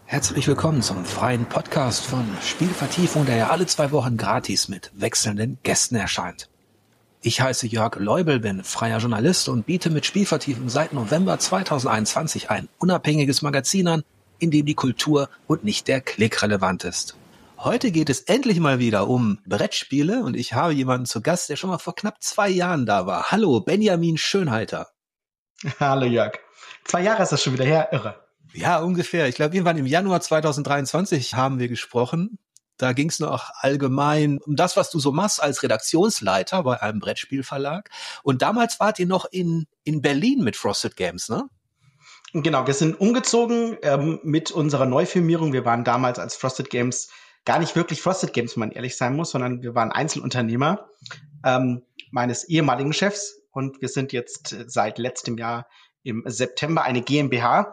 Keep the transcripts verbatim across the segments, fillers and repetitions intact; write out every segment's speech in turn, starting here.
Herzlich willkommen zum freien Podcast von Spielvertiefung, der ja alle zwei Wochen gratis mit wechselnden Gästen erscheint. Ich heiße Jörg Leubel, bin freier Journalist und biete mit Spielvertiefung seit November zweitausendeinundzwanzig ein unabhängiges Magazin an, in dem die Kultur und nicht der Klick relevant ist. Heute geht es endlich mal wieder um Brettspiele und ich habe jemanden zu Gast, der schon mal vor knapp zwei Jahren da war. Hallo, Benjamin Schönhalter. Hallo Jörg. Zwei Jahre ist das schon wieder her, irre. Ja, ungefähr. Ich glaube, irgendwann im Januar zweitausenddreiundzwanzig haben wir gesprochen. Da ging es noch allgemein um das, was du so machst als Redaktionsleiter bei einem Brettspielverlag. Und damals wart ihr noch in, in Berlin mit Frosted Games, ne? Genau, wir sind umgezogen ähm, mit unserer Neufirmierung. Wir waren damals als Frosted Games gar nicht wirklich Frosted Games, wenn man ehrlich sein muss, sondern wir waren Einzelunternehmer ähm, meines ehemaligen Chefs. Und wir sind jetzt seit letztem Jahr im September eine GmbH.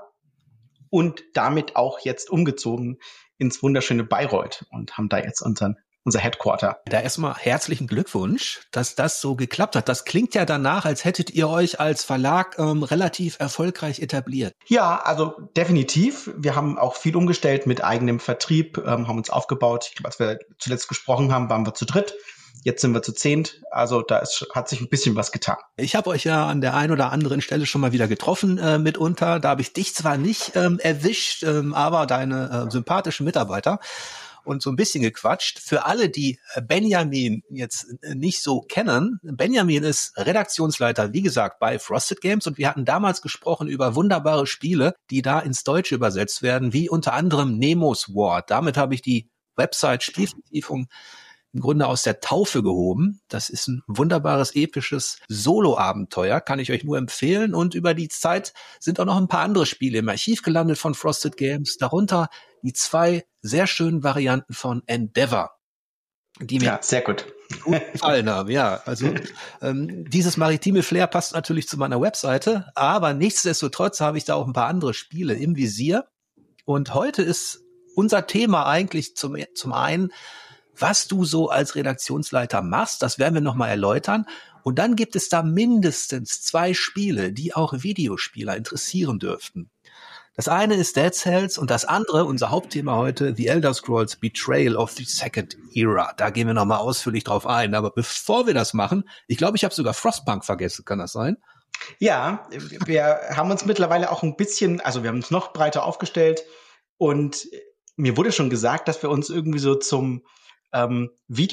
Und damit auch jetzt umgezogen ins wunderschöne Bayreuth und haben da jetzt unseren, unser Headquarter. Da erstmal herzlichen Glückwunsch, dass das so geklappt hat. Das klingt ja danach, als hättet ihr euch als Verlag ähm, relativ erfolgreich etabliert. Ja, also definitiv. Wir haben auch viel umgestellt mit eigenem Vertrieb, ähm, haben uns aufgebaut. Ich glaube, als wir zuletzt gesprochen haben, waren wir zu dritt. Jetzt sind wir zu zehnt, also da ist, hat sich ein bisschen was getan. Ich habe euch ja an der einen oder anderen Stelle schon mal wieder getroffen äh, mitunter. Da habe ich dich zwar nicht ähm, erwischt, ähm, aber deine äh, sympathischen Mitarbeiter und so ein bisschen gequatscht. Für alle, die Benjamin jetzt nicht so kennen, Benjamin ist Redaktionsleiter, wie gesagt, bei Frosted Games und wir hatten damals gesprochen über wunderbare Spiele, die da ins Deutsche übersetzt werden, wie unter anderem Nemo's War. Damit habe ich die Website Spielvertiefung im Grunde aus der Taufe gehoben. Das ist ein wunderbares, episches Solo-Abenteuer, kann ich euch nur empfehlen. Und über die Zeit sind auch noch ein paar andere Spiele im Archiv gelandet von Frosted Games, darunter die zwei sehr schönen Varianten von Endeavor, die mir ja, sehr gut. gut gefallen haben. Ja, also ähm, dieses maritime Flair passt natürlich zu meiner Webseite, aber nichtsdestotrotz habe ich da auch ein paar andere Spiele im Visier. Und heute ist unser Thema eigentlich zum, zum einen, was du so als Redaktionsleiter machst, das werden wir nochmal erläutern. Und dann gibt es da mindestens zwei Spiele, die auch Videospieler interessieren dürften. Das eine ist Dead Cells und das andere, unser Hauptthema heute, The Elder Scrolls Betrayal of the Second Era. Da gehen wir nochmal ausführlich drauf ein. Aber bevor wir das machen, ich glaube, ich habe sogar Frostpunk vergessen, kann das sein? Ja, wir haben uns mittlerweile auch ein bisschen, also wir haben uns noch breiter aufgestellt und mir wurde schon gesagt, dass wir uns irgendwie so zum Ähm,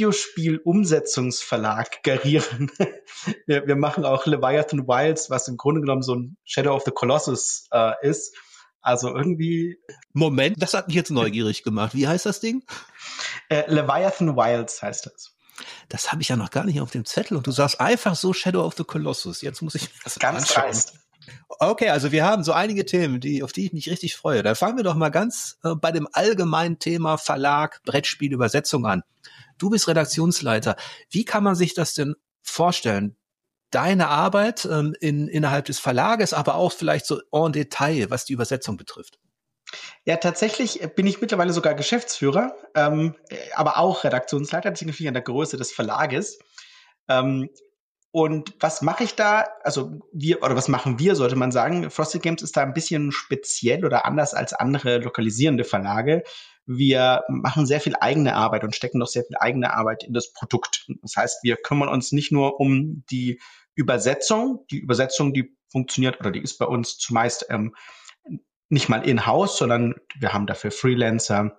Videospiel-Umsetzungsverlag garieren. wir, wir machen auch Leviathan Wilds, was im Grunde genommen so ein Shadow of the Colossus äh, ist. Also irgendwie... Moment, das hat mich jetzt neugierig gemacht. Wie heißt das Ding? Äh, Leviathan Wilds heißt das. Das habe ich ja noch gar nicht auf dem Zettel und du sagst einfach so Shadow of the Colossus. Jetzt muss ich das ganz dreist. Okay, also wir haben so einige Themen, die, auf die ich mich richtig freue. Da fangen wir doch mal ganz äh, bei dem allgemeinen Thema Verlag, Brettspiel, Übersetzung an. Du bist Redaktionsleiter. Wie kann man sich das denn vorstellen? Deine Arbeit ähm, in, innerhalb des Verlages, aber auch vielleicht so en Detail, was die Übersetzung betrifft. Ja, tatsächlich bin ich mittlerweile sogar Geschäftsführer, ähm, aber auch Redaktionsleiter, das liegt natürlich an der Größe des Verlages. Ähm, Und was mache ich da? Also wir, oder was machen wir, sollte man sagen. Frosted Games ist da ein bisschen speziell oder anders als andere lokalisierende Verlage. Wir machen sehr viel eigene Arbeit und stecken noch sehr viel eigene Arbeit in das Produkt. Das heißt, wir kümmern uns nicht nur um die Übersetzung. Die Übersetzung, die funktioniert oder die ist bei uns zumeist ähm, nicht mal in-house, sondern wir haben dafür Freelancer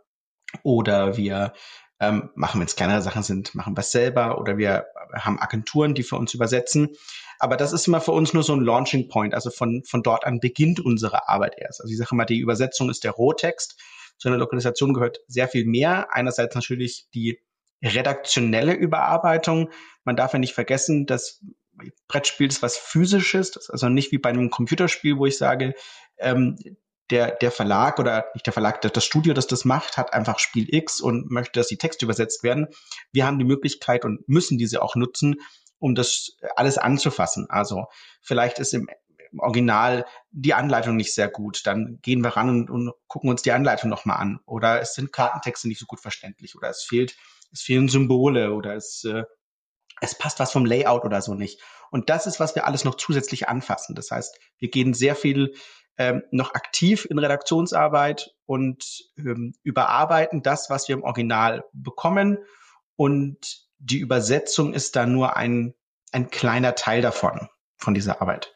oder wir Ähm, machen, wenn es kleinere Sachen sind, machen wir es selber oder wir haben Agenturen, die für uns übersetzen. Aber das ist immer für uns nur so ein Launching Point. Also von, von dort an beginnt unsere Arbeit erst. Also ich sage mal, die Übersetzung ist der Rohtext. Zu einer Lokalisation gehört sehr viel mehr. Einerseits natürlich die redaktionelle Überarbeitung. Man darf ja nicht vergessen, dass Brettspiel ist was Physisches. Das ist also nicht wie bei einem Computerspiel, wo ich sage, ähm, Der, der Verlag oder nicht der Verlag, das Studio, das das macht, hat einfach Spiel X und möchte, dass die Texte übersetzt werden. Wir haben die Möglichkeit und müssen diese auch nutzen, um das alles anzufassen. Also vielleicht ist im, im Original die Anleitung nicht sehr gut. Dann gehen wir ran und, und gucken uns die Anleitung nochmal an. Oder es sind Kartentexte nicht so gut verständlich. Oder es fehlt, es fehlen Symbole oder es, äh, es passt was vom Layout oder so nicht. Und das ist, was wir alles noch zusätzlich anfassen. Das heißt, wir gehen sehr viel ähm, noch aktiv in Redaktionsarbeit und ähm, überarbeiten das, was wir im Original bekommen. Und die Übersetzung ist dann nur ein, ein kleiner Teil davon, von dieser Arbeit.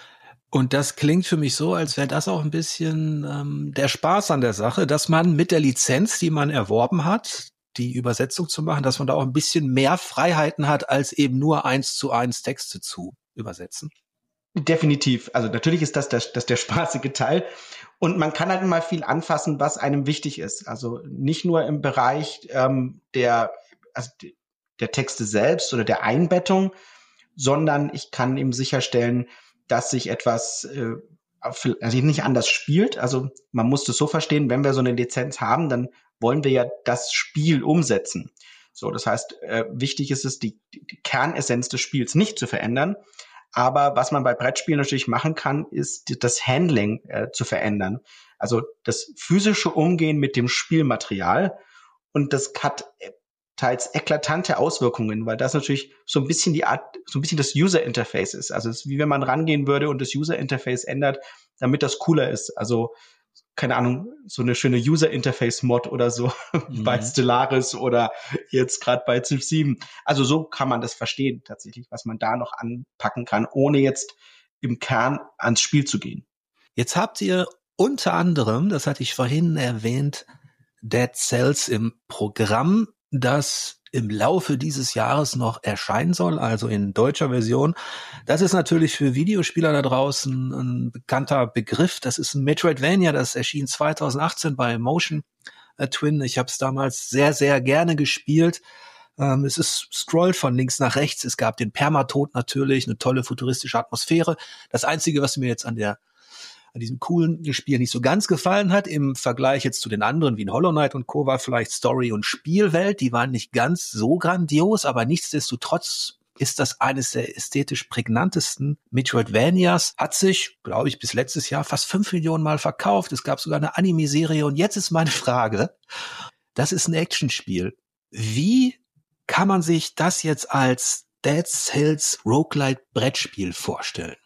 Und das klingt für mich so, als wäre das auch ein bisschen ähm, der Spaß an der Sache, dass man mit der Lizenz, die man erworben hat, die Übersetzung zu machen, dass man da auch ein bisschen mehr Freiheiten hat, als eben nur eins zu eins Texte zu übersetzen. Definitiv. Also natürlich ist das der, das der spaßige Teil. Und man kann halt mal viel anfassen, was einem wichtig ist. Also nicht nur im Bereich ähm, der, also der Texte selbst oder der Einbettung, sondern ich kann eben sicherstellen, dass sich etwas äh, also nicht anders spielt. Also man muss das so verstehen, wenn wir so eine Lizenz haben, dann wollen wir ja das Spiel umsetzen. So, das heißt, äh, wichtig ist es, die, die, die Kernessenz des Spiels nicht zu verändern. Aber was man bei Brettspielen natürlich machen kann, ist das Handling äh, zu verändern. Also das physische Umgehen mit dem Spielmaterial. Und das hat teils eklatante Auswirkungen, weil das natürlich so ein bisschen die Art, so ein bisschen das User Interface ist. Also es ist wie wenn man rangehen würde und das User Interface ändert, damit das cooler ist. Also keine Ahnung, so eine schöne User Interface Mod oder so mhm. bei Stellaris oder jetzt gerade bei Civ sieben. Also so kann man das verstehen tatsächlich, was man da noch anpacken kann, ohne jetzt im Kern ans Spiel zu gehen. Jetzt habt ihr unter anderem, das hatte ich vorhin erwähnt, Dead Cells im Programm, das im Laufe dieses Jahres noch erscheinen soll, also in deutscher Version. Das ist natürlich für Videospieler da draußen ein bekannter Begriff. Das ist ein Metroidvania, das erschien zwanzig achtzehn bei Motion Twin. Ich habe es damals sehr, sehr gerne gespielt. Ähm, es ist scrollt von links nach rechts. Es gab den Permatod natürlich, eine tolle futuristische Atmosphäre. Das Einzige, was mir jetzt an der an diesem coolen Spiel nicht so ganz gefallen hat, im Vergleich jetzt zu den anderen wie in Hollow Knight und Co. war vielleicht Story und Spielwelt, die waren nicht ganz so grandios, aber nichtsdestotrotz ist das eines der ästhetisch prägnantesten Metroidvanias, hat sich, glaube ich, bis letztes Jahr fast fünf Millionen Mal verkauft, es gab sogar eine Anime-Serie und jetzt ist meine Frage, das ist ein Actionspiel. Wie kann man sich das jetzt als Dead Cells Roguelite Brettspiel vorstellen?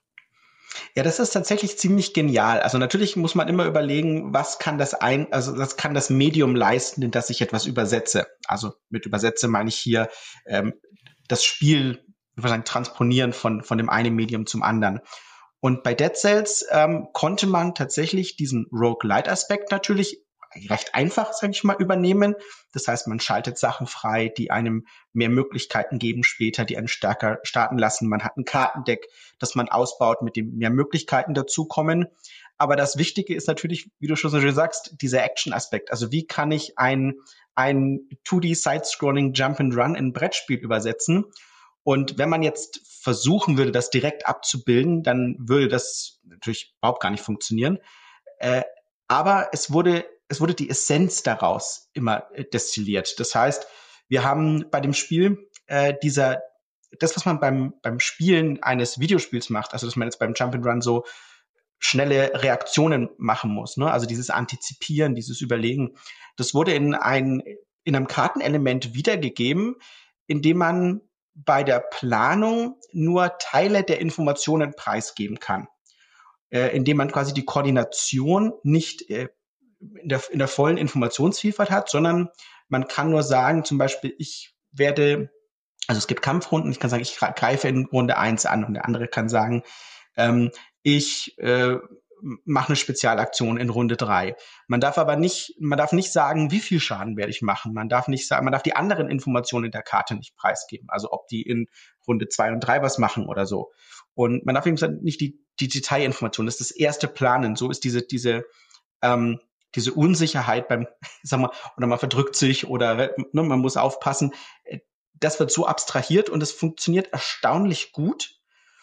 Ja, das ist tatsächlich ziemlich genial. Also natürlich muss man immer überlegen, was kann das ein, also das kann das Medium leisten, in das ich etwas übersetze. Also mit übersetze meine ich hier ähm, das Spiel, ich würde sagen, transponieren von von dem einen Medium zum anderen. Und bei Dead Cells ähm, konnte man tatsächlich diesen Roguelite-Aspekt natürlich recht einfach, sage ich mal, übernehmen. Das heißt, man schaltet Sachen frei, die einem mehr Möglichkeiten geben später, die einen stärker starten lassen. Man hat ein Kartendeck, das man ausbaut, mit dem mehr Möglichkeiten dazukommen. Aber das Wichtige ist natürlich, wie du schon so schön sagst, dieser Action-Aspekt. Also wie kann ich ein, ein zwei D Side-Scrolling Jump and Run in ein Brettspiel übersetzen? Und wenn man jetzt versuchen würde, das direkt abzubilden, dann würde das natürlich überhaupt gar nicht funktionieren. Äh, aber es wurde Es wurde die Essenz daraus immer destilliert. Das heißt, wir haben bei dem Spiel äh, dieser, das, was man beim, beim Spielen eines Videospiels macht, also dass man jetzt beim Jump and Run so schnelle Reaktionen machen muss, ne? Also dieses Antizipieren, dieses Überlegen, das wurde in, ein, in einem Kartenelement wiedergegeben, indem man bei der Planung nur Teile der Informationen preisgeben kann, äh, indem man quasi die Koordination nicht äh, in der, in der vollen Informationsvielfalt hat, sondern man kann nur sagen, zum Beispiel, ich werde, also es gibt Kampfrunden, ich kann sagen, ich greife in Runde eins an und der andere kann sagen, ähm, ich äh, mache eine Spezialaktion in Runde drei. Man darf aber nicht, man darf nicht sagen, wie viel Schaden werde ich machen. Man darf nicht sagen, man darf die anderen Informationen in der Karte nicht preisgeben. Also ob die in Runde zwei und drei was machen oder so. Und man darf eben nicht die, die Detailinformationen. Das ist das erste Planen. So ist diese, diese, ähm, diese Unsicherheit beim, sag mal, oder man verdrückt sich oder ne, man muss aufpassen. Das wird so abstrahiert und es funktioniert erstaunlich gut.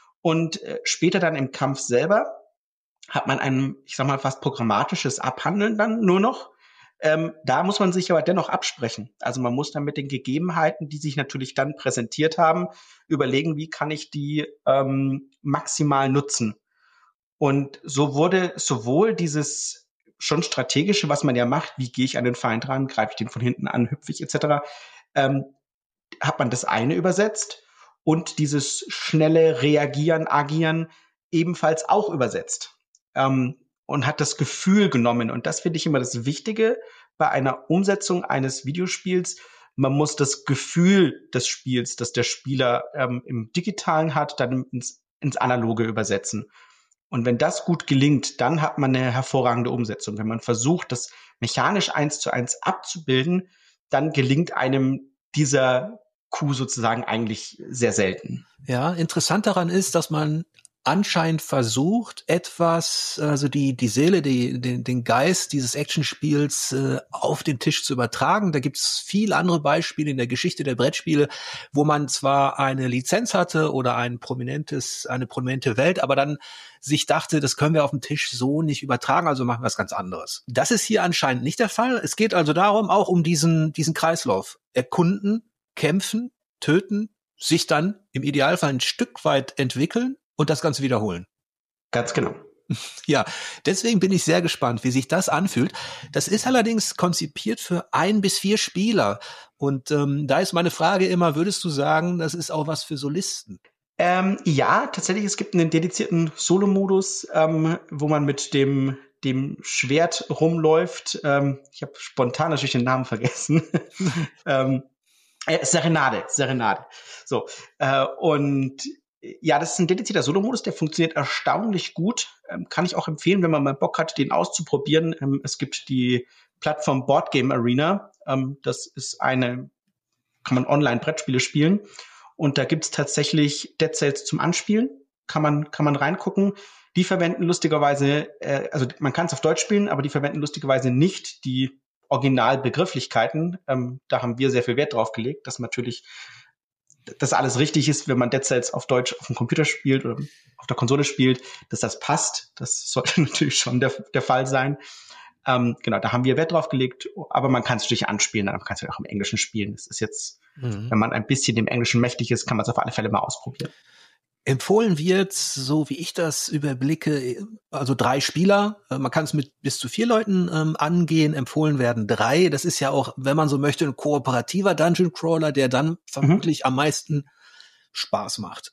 Und äh, später dann im Kampf selber hat man ein, ich sag mal, fast programmatisches Abhandeln dann nur noch. Ähm, da muss man sich aber dennoch absprechen. Also man muss dann mit den Gegebenheiten, die sich natürlich dann präsentiert haben, überlegen, wie kann ich die ähm, maximal nutzen. Und so wurde sowohl dieses schon strategische, was man ja macht, wie gehe ich an den Feind ran, greife ich den von hinten an, hüpfe ich et cetera, ähm, hat man das eine übersetzt und dieses schnelle Reagieren, Agieren ebenfalls auch übersetzt. Ähm, und hat das Gefühl genommen. Und das finde ich immer das Wichtige bei einer Umsetzung eines Videospiels. Man muss das Gefühl des Spiels, das der Spieler ähm, im Digitalen hat, dann ins, ins Analoge übersetzen. Und wenn das gut gelingt, dann hat man eine hervorragende Umsetzung. Wenn man versucht, das mechanisch eins zu eins abzubilden, dann gelingt einem dieser Coup sozusagen eigentlich sehr selten. Ja, interessant daran ist, dass man anscheinend versucht, etwas, also die die Seele, die, den, den Geist dieses Actionspiels äh, auf den Tisch zu übertragen. Da gibt's viele andere Beispiele in der Geschichte der Brettspiele, wo man zwar eine Lizenz hatte oder ein prominentes, eine prominente Welt, aber dann sich dachte, das können wir auf dem Tisch so nicht übertragen, also machen wir was ganz anderes. Das ist hier anscheinend nicht der Fall. Es geht also darum, auch um diesen diesen Kreislauf. Erkunden, kämpfen, töten, sich dann im Idealfall ein Stück weit entwickeln und das Ganze wiederholen. Ganz genau. Ja, deswegen bin ich sehr gespannt, wie sich das anfühlt. Das ist allerdings konzipiert für ein bis vier Spieler. Und ähm, da ist meine Frage immer, würdest du sagen, das ist auch was für Solisten? Ähm, ja, tatsächlich, es gibt einen dedizierten Solo-Modus, ähm, wo man mit dem dem Schwert rumläuft. Ähm, ich habe spontan natürlich den Namen vergessen. ähm, äh, Serenade, Serenade. So, äh, und ja, das ist ein dedizierter Solo-Modus, der funktioniert erstaunlich gut. Ähm, kann ich auch empfehlen, wenn man mal Bock hat, den auszuprobieren. Ähm, es gibt die Plattform Board Game Arena. Ähm, das ist eine, kann man online Brettspiele spielen. Und da gibt's tatsächlich Dead Cells zum Anspielen. Kann man, kann man reingucken. Die verwenden lustigerweise, äh, also man kann es auf Deutsch spielen, aber die verwenden lustigerweise nicht die Originalbegrifflichkeiten. Ähm, da haben wir sehr viel Wert drauf gelegt, dass natürlich das alles richtig ist, wenn man Dead Cells auf Deutsch auf dem Computer spielt oder auf der Konsole spielt, dass das passt. Das sollte natürlich schon der, der Fall sein. Ähm, genau, da haben wir Wert drauf gelegt, aber man kann es natürlich anspielen, dann kann es ja auch im Englischen spielen. Das ist jetzt, mhm. wenn man ein bisschen dem Englischen mächtig ist, kann man es auf alle Fälle mal ausprobieren. Empfohlen wird, so wie ich das überblicke, also drei Spieler. Man kann es mit bis zu vier Leuten ähm, angehen. Empfohlen werden drei. Das ist ja auch, wenn man so möchte, ein kooperativer Dungeon Crawler, der dann vermutlich mhm. am meisten Spaß macht.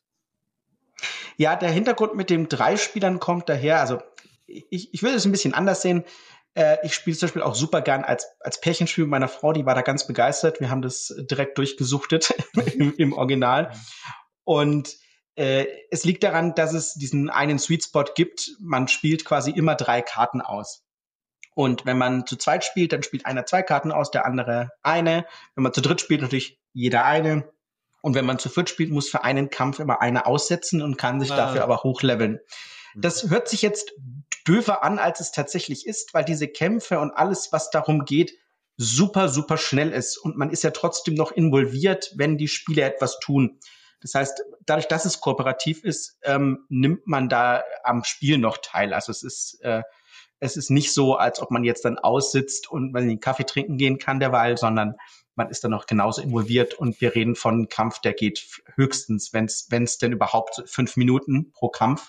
Ja, der Hintergrund mit den drei Spielern kommt daher, also ich, ich würde es ein bisschen anders sehen. Äh, ich spiele zum Beispiel auch super gern als, als Pärchenspiel mit meiner Frau, die war da ganz begeistert. Wir haben das direkt durchgesuchtet im, im Original. Und Äh, es liegt daran, dass es diesen einen Sweet Spot gibt. Man spielt quasi immer drei Karten aus. Und wenn man zu zweit spielt, dann spielt einer zwei Karten aus, der andere eine. Wenn man zu dritt spielt, natürlich jeder eine. Und wenn man zu viert spielt, muss für einen Kampf immer einer aussetzen und kann sich ah. dafür aber hochleveln. Das hört sich jetzt döver an, als es tatsächlich ist, weil diese Kämpfe und alles, was darum geht, super, super schnell ist. Und man ist ja trotzdem noch involviert, wenn die Spieler etwas tun. Das heißt, dadurch, dass es kooperativ ist, ähm, nimmt man da am Spiel noch teil. Also es ist, äh, es ist nicht so, als ob man jetzt dann aussitzt und man den Kaffee trinken gehen kann derweil, sondern man ist dann noch genauso involviert. Und wir reden von einem Kampf, der geht höchstens, wenn es wenn es denn überhaupt fünf Minuten pro Kampf.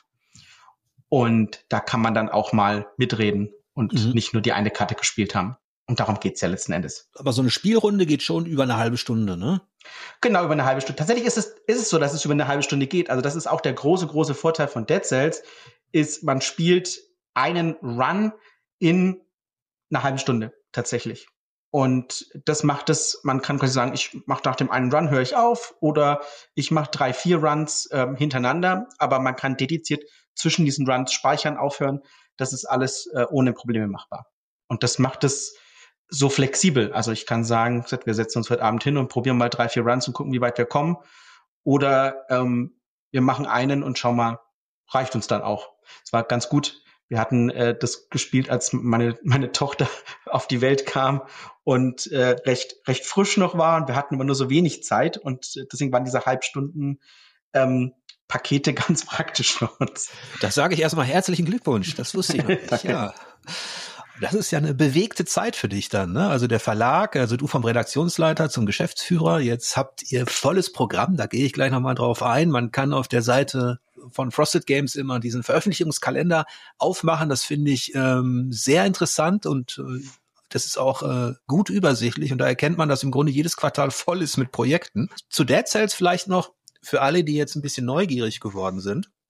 Und da kann man dann auch mal mitreden und mhm. nicht nur die eine Karte gespielt haben. Und darum geht's ja letzten Endes. Aber so eine Spielrunde geht schon über eine halbe Stunde, ne? Genau, über eine halbe Stunde. Tatsächlich ist es, ist es so, dass es über eine halbe Stunde geht. Also das ist auch der große, große Vorteil von Dead Cells, ist, man spielt einen Run in einer halben Stunde tatsächlich. Und das macht es, man kann quasi sagen, ich mache nach dem einen Run, höre ich auf, oder ich mache drei, vier Runs ähm, hintereinander, aber man kann dediziert zwischen diesen Runs speichern, aufhören. Das ist alles äh, ohne Probleme machbar. Und das macht es so flexibel. Also ich kann sagen, wir setzen uns heute Abend hin und probieren mal drei, vier Runs und gucken, wie weit wir kommen. Oder ähm, wir machen einen und schauen mal, reicht uns dann auch. Es war ganz gut. Wir hatten äh, das gespielt, als meine meine Tochter auf die Welt kam und äh, recht recht frisch noch war. Und wir hatten aber nur so wenig Zeit. Und deswegen waren diese Halbstunden ähm, Pakete ganz praktisch für uns. Das sage ich erstmal herzlichen Glückwunsch. Das wusste ich noch nicht. Ja. Das ist ja eine bewegte Zeit für dich dann, ne? Also der Verlag, also du vom Redaktionsleiter zum Geschäftsführer, jetzt habt ihr volles Programm, da gehe ich gleich nochmal drauf ein. Man kann auf der Seite von Frosted Games immer diesen Veröffentlichungskalender aufmachen. Das finde ich ähm, sehr interessant und äh, das ist auch äh, gut übersichtlich und da erkennt man, dass im Grunde jedes Quartal voll ist mit Projekten. Zu Dead Cells vielleicht noch für alle, die jetzt ein bisschen neugierig geworden sind.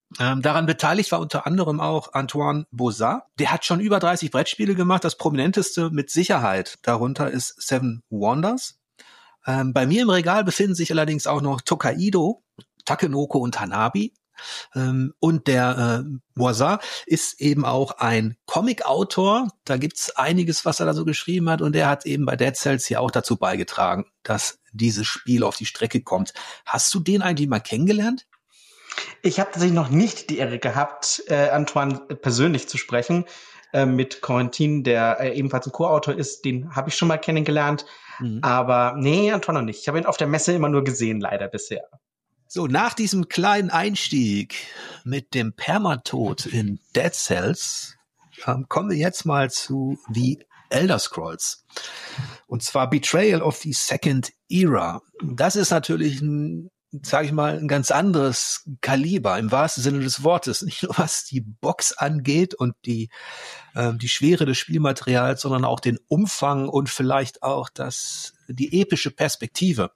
Ähm, daran beteiligt war unter anderem auch Antoine Bozat. Der hat schon über dreißig Brettspiele gemacht. Das prominenteste mit Sicherheit darunter ist Seven Wonders. Ähm, bei mir im Regal befinden sich allerdings auch noch Tokaido, Takenoko und Hanabi. Ähm, und der äh, Bozat ist eben auch ein Comic-Autor. Da gibt's einiges, was er da so geschrieben hat. Und der hat eben bei Dead Cells hier auch dazu beigetragen, dass dieses Spiel auf die Strecke kommt. Hast du den eigentlich mal kennengelernt? Ich habe tatsächlich noch nicht die Ehre gehabt, äh, Antoine persönlich zu sprechen. Äh, mit Corentin, der äh, ebenfalls ein Co-Autor ist, den habe ich schon mal kennengelernt. Mhm. Aber nee, Antoine noch nicht. Ich habe ihn auf der Messe immer nur gesehen, leider bisher. So, nach diesem kleinen Einstieg mit dem Permatod in Dead Cells ähm, kommen wir jetzt mal zu The Elder Scrolls. Und zwar Betrayal of the Second Era. Das ist natürlich ein, sage ich mal, ein ganz anderes Kaliber im wahrsten Sinne des Wortes. Nicht nur was die Box angeht und die äh, die Schwere des Spielmaterials, sondern auch den Umfang und vielleicht auch das die epische Perspektive.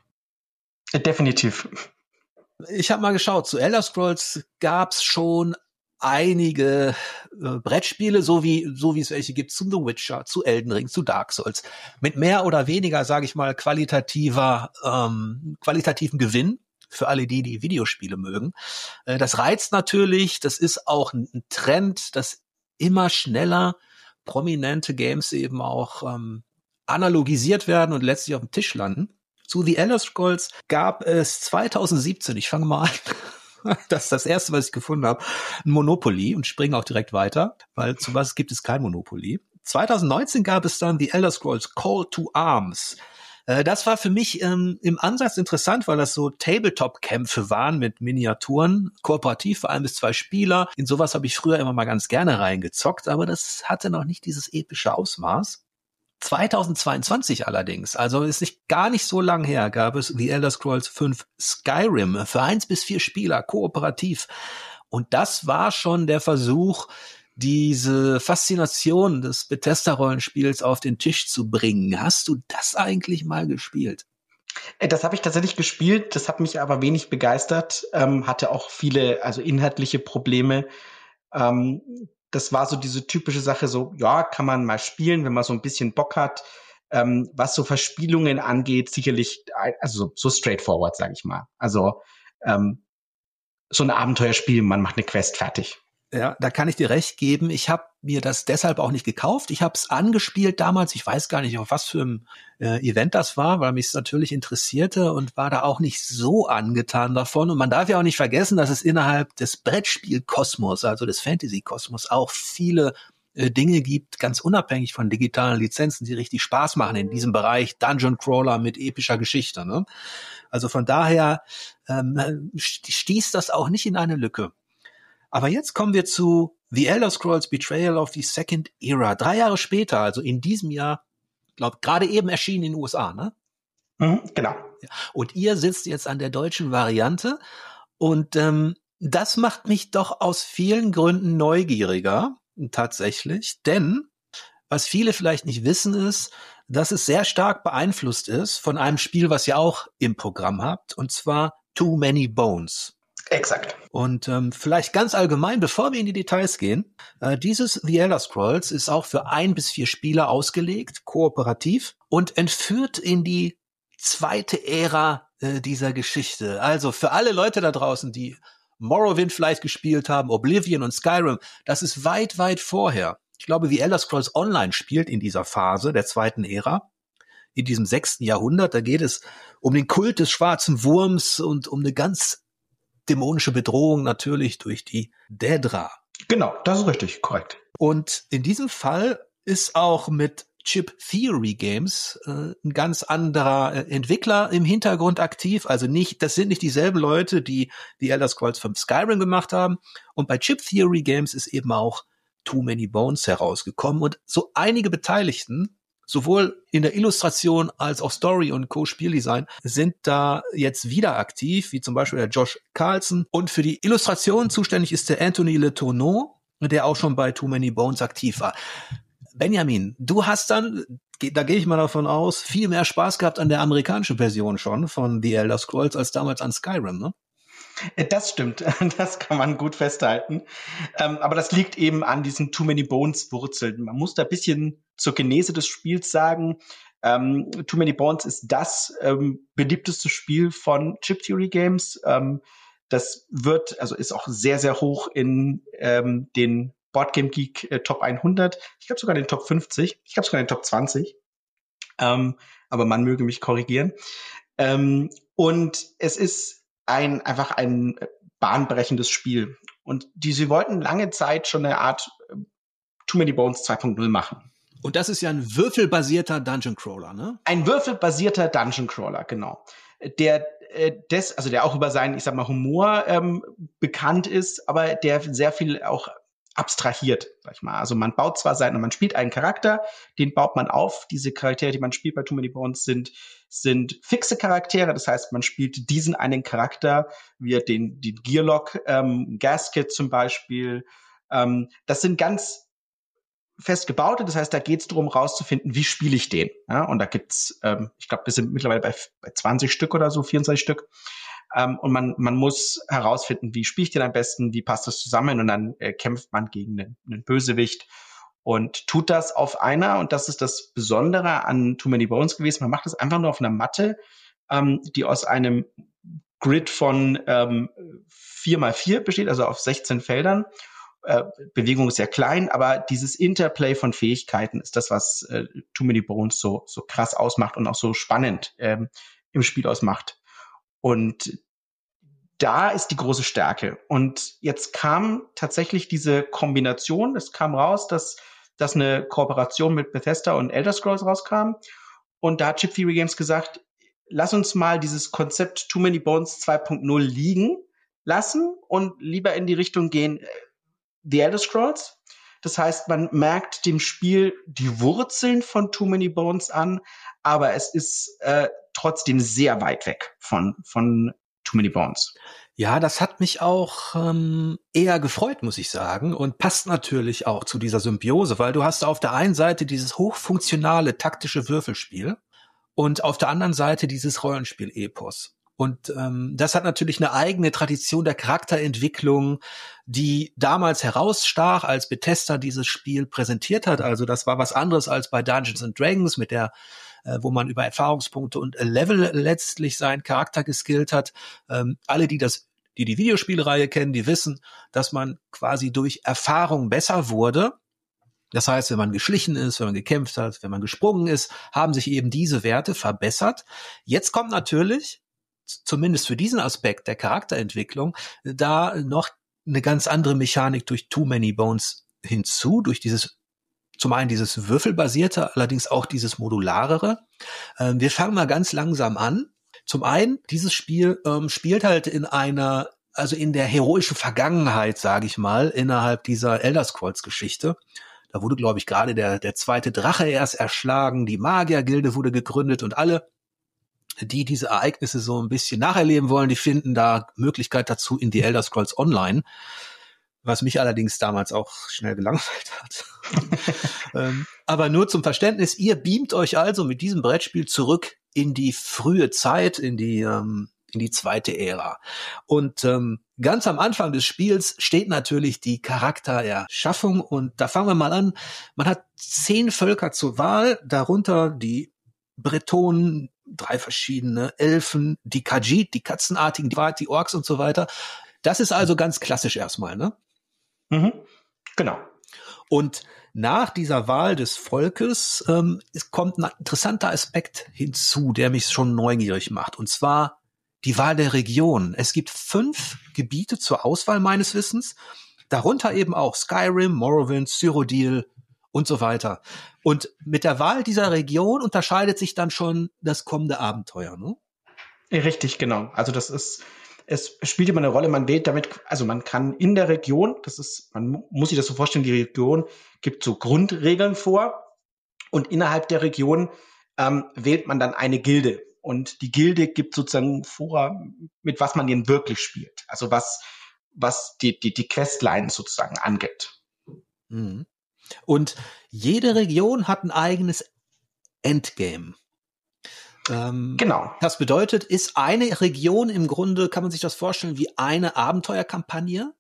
Definitiv. Ich habe mal geschaut, zu Elder Scrolls gab's schon einige äh, Brettspiele, so wie so wie es welche gibt zu The Witcher, zu Elden Ring, zu Dark Souls, mit mehr oder weniger, sage ich mal, qualitativer ähm, qualitativen Gewinn für alle die, die Videospiele mögen. Äh, das reizt natürlich, das ist auch ein, ein Trend, dass immer schneller prominente Games eben auch ähm, analogisiert werden und letztlich auf dem Tisch landen. Zu The Elder Scrolls gab es zweitausendsiebzehn, ich fange mal an, das ist das erste, was ich gefunden habe, ein Monopoly und springe auch direkt weiter, weil zu was gibt es kein Monopoly. zweitausendneunzehn gab es dann The Elder Scrolls Call to Arms. Äh, das war für mich ähm, im Ansatz interessant, weil das so Tabletop-Kämpfe waren mit Miniaturen, kooperativ, vor allem bis zwei Spieler. In sowas habe ich früher immer mal ganz gerne reingezockt, aber das hatte noch nicht dieses epische Ausmaß. zweitausendzweiundzwanzig allerdings, also ist nicht gar nicht so lang her, gab es The Elder Scrolls fünf Skyrim für eins bis vier Spieler, kooperativ. Und das war schon der Versuch, diese Faszination des Bethesda-Rollenspiels auf den Tisch zu bringen. Hast du das eigentlich mal gespielt? Das habe ich tatsächlich gespielt, das hat mich aber wenig begeistert, ähm, hatte auch viele, also inhaltliche Probleme. Ähm, Das war so diese typische Sache, so, ja, kann man mal spielen, wenn man so ein bisschen Bock hat. Ähm, was so Verspielungen angeht, sicherlich, also so straightforward, sage ich mal. Also ähm, so ein Abenteuerspiel, man macht eine Quest fertig. Ja, da kann ich dir recht geben. Ich habe mir das deshalb auch nicht gekauft. Ich habe es angespielt damals. Ich weiß gar nicht, auf was für ein äh, Event das war, weil mich es natürlich interessierte und war da auch nicht so angetan davon. Und man darf ja auch nicht vergessen, dass es innerhalb des Brettspielkosmos, also des Fantasy-Kosmos, auch viele äh, Dinge gibt, ganz unabhängig von digitalen Lizenzen, die richtig Spaß machen in diesem Bereich Dungeon Crawler mit epischer Geschichte. Ne? Also von daher ähm, stieß das auch nicht in eine Lücke. Aber jetzt kommen wir zu The Elder Scrolls Betrayal of the Second Era. Drei Jahre später, also in diesem Jahr, glaube gerade eben erschienen in den U S A, ne? Mhm, genau. Und ihr sitzt jetzt an der deutschen Variante und ähm, das macht mich doch aus vielen Gründen neugieriger, tatsächlich. Denn was viele vielleicht nicht wissen ist, dass es sehr stark beeinflusst ist von einem Spiel, was ihr auch im Programm habt, und zwar Too Many Bones. Exakt. Und ähm, vielleicht ganz allgemein, bevor wir in die Details gehen, äh, dieses The Elder Scrolls ist auch für ein bis vier Spieler ausgelegt, kooperativ und entführt in die zweite Ära äh, dieser Geschichte. Also für alle Leute da draußen, die Morrowind vielleicht gespielt haben, Oblivion und Skyrim, das ist weit, weit vorher. Ich glaube, The Elder Scrolls Online spielt in dieser Phase der zweiten Ära, in diesem sechsten Jahrhundert. Da geht es um den Kult des schwarzen Wurms und um eine ganz dämonische Bedrohung natürlich durch die Daedra. Genau, das ist richtig, korrekt. Und in diesem Fall ist auch mit Chip Theory Games äh, ein ganz anderer äh, Entwickler im Hintergrund aktiv. Also nicht, das sind nicht dieselben Leute, die die Elder Scrolls fünf Skyrim gemacht haben. Und bei Chip Theory Games ist eben auch Too Many Bones herausgekommen. Und so einige Beteiligten, sowohl in der Illustration als auch Story und Co-Spieldesign, sind da jetzt wieder aktiv, wie zum Beispiel der Josh Carlson. Und für die Illustration zuständig ist der Anthony Letourneau, der auch schon bei Too Many Bones aktiv war. Benjamin, du hast dann, da gehe ich mal davon aus, viel mehr Spaß gehabt an der amerikanischen Version schon von The Elder Scrolls als damals an Skyrim, ne? Das stimmt, das kann man gut festhalten. Ähm, aber das liegt eben an diesen Too Many Bones Wurzeln. Man muss da ein bisschen zur Genese des Spiels sagen. Ähm, Too Many Bones ist das ähm, beliebteste Spiel von Chip Theory Games. Ähm, das wird, also ist auch sehr, sehr hoch in ähm, den Board Game Geek äh, Top hundert. Ich glaube sogar den Top fünfzig. Ich glaube sogar den Top zwanzig. Ähm, aber man möge mich korrigieren. Ähm, und es ist ein, einfach ein bahnbrechendes Spiel. Und die, sie wollten lange Zeit schon eine Art äh, Too Many Bones zwei Punkt null machen. Und das ist ja ein würfelbasierter Dungeon Crawler, ne? Ein würfelbasierter Dungeon Crawler, genau. Der äh, des, also der auch über seinen, ich sag mal, Humor ähm, bekannt ist, aber der sehr viel auch abstrahiert, sag ich mal. Also man baut zwar seinen, man spielt einen Charakter, den baut man auf. Diese Charaktere, die man spielt bei Too Many Bones, sind sind fixe Charaktere. Das heißt, man spielt diesen einen Charakter, wie den den Gearlock, ähm, Gasket zum Beispiel. Ähm, das sind ganz fest gebaute. Das heißt, da geht es darum, rauszufinden, wie spiele ich den. Ja, und da gibt's, ähm, ich glaube, wir sind mittlerweile bei, bei zwanzig Stück oder so, vierundzwanzig Stück. Ähm, und man, man muss herausfinden, wie spiele ich den am besten, wie passt das zusammen. Und dann äh, kämpft man gegen einen, einen Bösewicht und tut das auf einer. Und das ist das Besondere an Too Many Bones gewesen. Man macht das einfach nur auf einer Matte, ähm, die aus einem Grid von ähm, vier mal vier besteht, also auf sechzehn Feldern. Äh, Bewegung ist ja klein, aber dieses Interplay von Fähigkeiten ist das, was äh, Too Many Bones so, so krass ausmacht und auch so spannend ähm, im Spiel ausmacht. Und da ist die große Stärke. Und jetzt kam tatsächlich diese Kombination, es kam raus, dass, dass eine Kooperation mit Bethesda und Elder Scrolls rauskam. Und da hat Chip Theory Games gesagt, lass uns mal dieses Konzept Too Many Bones zwei Punkt null liegen lassen und lieber in die Richtung gehen, The Elder Scrolls. Das heißt, man merkt dem Spiel die Wurzeln von Too Many Bones an, aber es ist äh, trotzdem sehr weit weg von, von Too Many Bones. Ja, das hat mich auch ähm, eher gefreut, muss ich sagen, und passt natürlich auch zu dieser Symbiose, weil du hast auf der einen Seite dieses hochfunktionale taktische Würfelspiel und auf der anderen Seite dieses Rollenspiel-Epos. Und ähm, das hat natürlich eine eigene Tradition der Charakterentwicklung, die damals herausstach, als Bethesda dieses Spiel präsentiert hat. Also das war was anderes als bei Dungeons and Dragons, mit der, äh, wo man über Erfahrungspunkte und Level letztlich seinen Charakter geskillt hat. Ähm, alle, die das, die die Videospielreihe kennen, die wissen, dass man quasi durch Erfahrung besser wurde. Das heißt, wenn man geschlichen ist, wenn man gekämpft hat, wenn man gesprungen ist, haben sich eben diese Werte verbessert. Jetzt kommt natürlich, zumindest für diesen Aspekt der Charakterentwicklung, da noch eine ganz andere Mechanik durch Too Many Bones hinzu, durch dieses, zum einen dieses Würfelbasierte, allerdings auch dieses Modularere. Ähm, wir fangen mal ganz langsam an. Zum einen, dieses Spiel ähm, spielt halt in einer, also in der heroischen Vergangenheit, sage ich mal, innerhalb dieser Elder Scrolls-Geschichte. Da wurde, glaube ich, gerade der, der zweite Drache erst erschlagen, die Magiergilde wurde gegründet und alle, die diese Ereignisse so ein bisschen nacherleben wollen, die finden da Möglichkeit dazu in die Elder Scrolls Online, was mich allerdings damals auch schnell gelangweilt hat. ähm, aber nur zum Verständnis, ihr beamt euch also mit diesem Brettspiel zurück in die frühe Zeit, in die ähm, in die zweite Ära. Und ähm, ganz am Anfang des Spiels steht natürlich die Charaktererschaffung und da fangen wir mal an. Man hat zehn Völker zur Wahl, darunter die Bretonen, drei verschiedene Elfen, die Khajiit, die Katzenartigen, die, die Orks und so weiter. Das ist also ganz klassisch erstmal, ne? Mhm. Genau. Und nach dieser Wahl des Volkes ähm, es kommt ein interessanter Aspekt hinzu, der mich schon neugierig macht. Und zwar die Wahl der Region. Es gibt fünf Gebiete zur Auswahl meines Wissens, darunter eben auch Skyrim, Morrowind, Cyrodiil und so weiter. Und mit der Wahl dieser Region unterscheidet sich dann schon das kommende Abenteuer, ne? Richtig, genau. Also das ist, es spielt immer eine Rolle. Man wählt damit, also man kann in der Region, das ist, man muss sich das so vorstellen, die Region gibt so Grundregeln vor und innerhalb der Region ähm, wählt man dann eine Gilde. Und die Gilde gibt sozusagen vor, mit was man denn wirklich spielt. Also was, was die, die, die Questlines sozusagen angeht. Mhm. Und jede Region hat ein eigenes Endgame. Ähm, Genau. Das bedeutet, ist eine Region im Grunde, kann man sich das vorstellen, wie eine Abenteuerkampagne?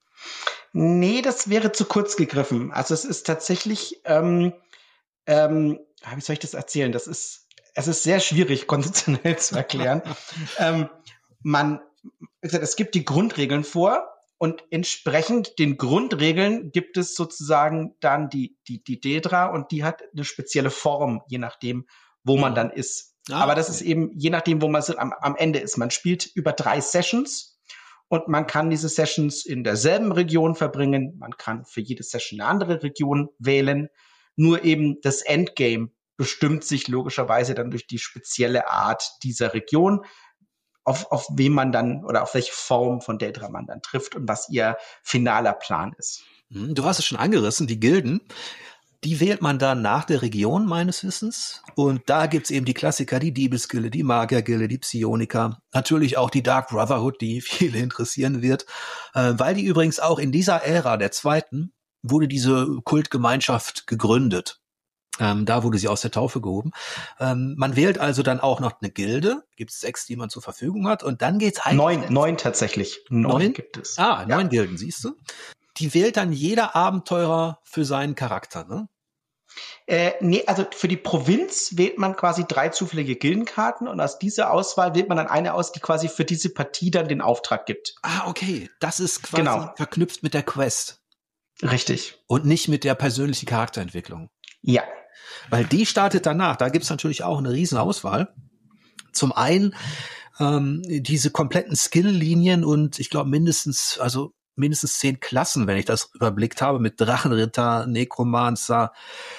Nee, das wäre zu kurz gegriffen. Also es ist tatsächlich, ähm, ähm, wie soll ich das erzählen? Das ist, es ist sehr schwierig, konzeptionell zu erklären. ähm, man, wie gesagt, es gibt die Grundregeln vor und entsprechend den Grundregeln gibt es sozusagen dann die, die, die Dedra und die hat eine spezielle Form, je nachdem, wo man Mhm. dann ist. Ah, Aber das okay. ist eben, je nachdem, wo man so am, am Ende ist. Man spielt über drei Sessions und man kann diese Sessions in derselben Region verbringen. Man kann für jede Session eine andere Region wählen. Nur eben das Endgame bestimmt sich logischerweise dann durch die spezielle Art dieser Region, auf, auf wen man dann oder auf welche Form von Daedra man dann trifft und was ihr finaler Plan ist. Mhm, du hast es schon angerissen, die Gilden. Die wählt man dann nach der Region meines Wissens. Und da gibt's eben die Klassiker, die Diebesgilde, die Magiergilde, die Psioniker. Natürlich auch die Dark Brotherhood, die viele interessieren wird. Äh, weil die übrigens auch in dieser Ära der zweiten wurde diese Kultgemeinschaft gegründet. Ähm, da wurde sie aus der Taufe gehoben. Ähm, man wählt also dann auch noch eine Gilde. Gibt's sechs, die man zur Verfügung hat. Und dann geht's eigentlich... Neun, neun tatsächlich. Neun, neun gibt es. Ah, Ja. neun Gilden, siehst du? Die wählt dann jeder Abenteurer für seinen Charakter, ne? Äh, nee, also für die Provinz wählt man quasi drei zufällige Gildenkarten und aus dieser Auswahl wählt man dann eine aus, die quasi für diese Partie dann den Auftrag gibt. Ah, okay. Das ist quasi Genau. verknüpft mit der Quest Richtig. und nicht mit der persönlichen Charakterentwicklung. Ja. Weil die startet danach. Da gibt's natürlich auch eine riesen Auswahl. Zum einen ähm, diese kompletten Skill-Linien und ich glaube mindestens, also mindestens zehn Klassen, wenn ich das überblickt habe, mit Drachenritter, Nekromancer,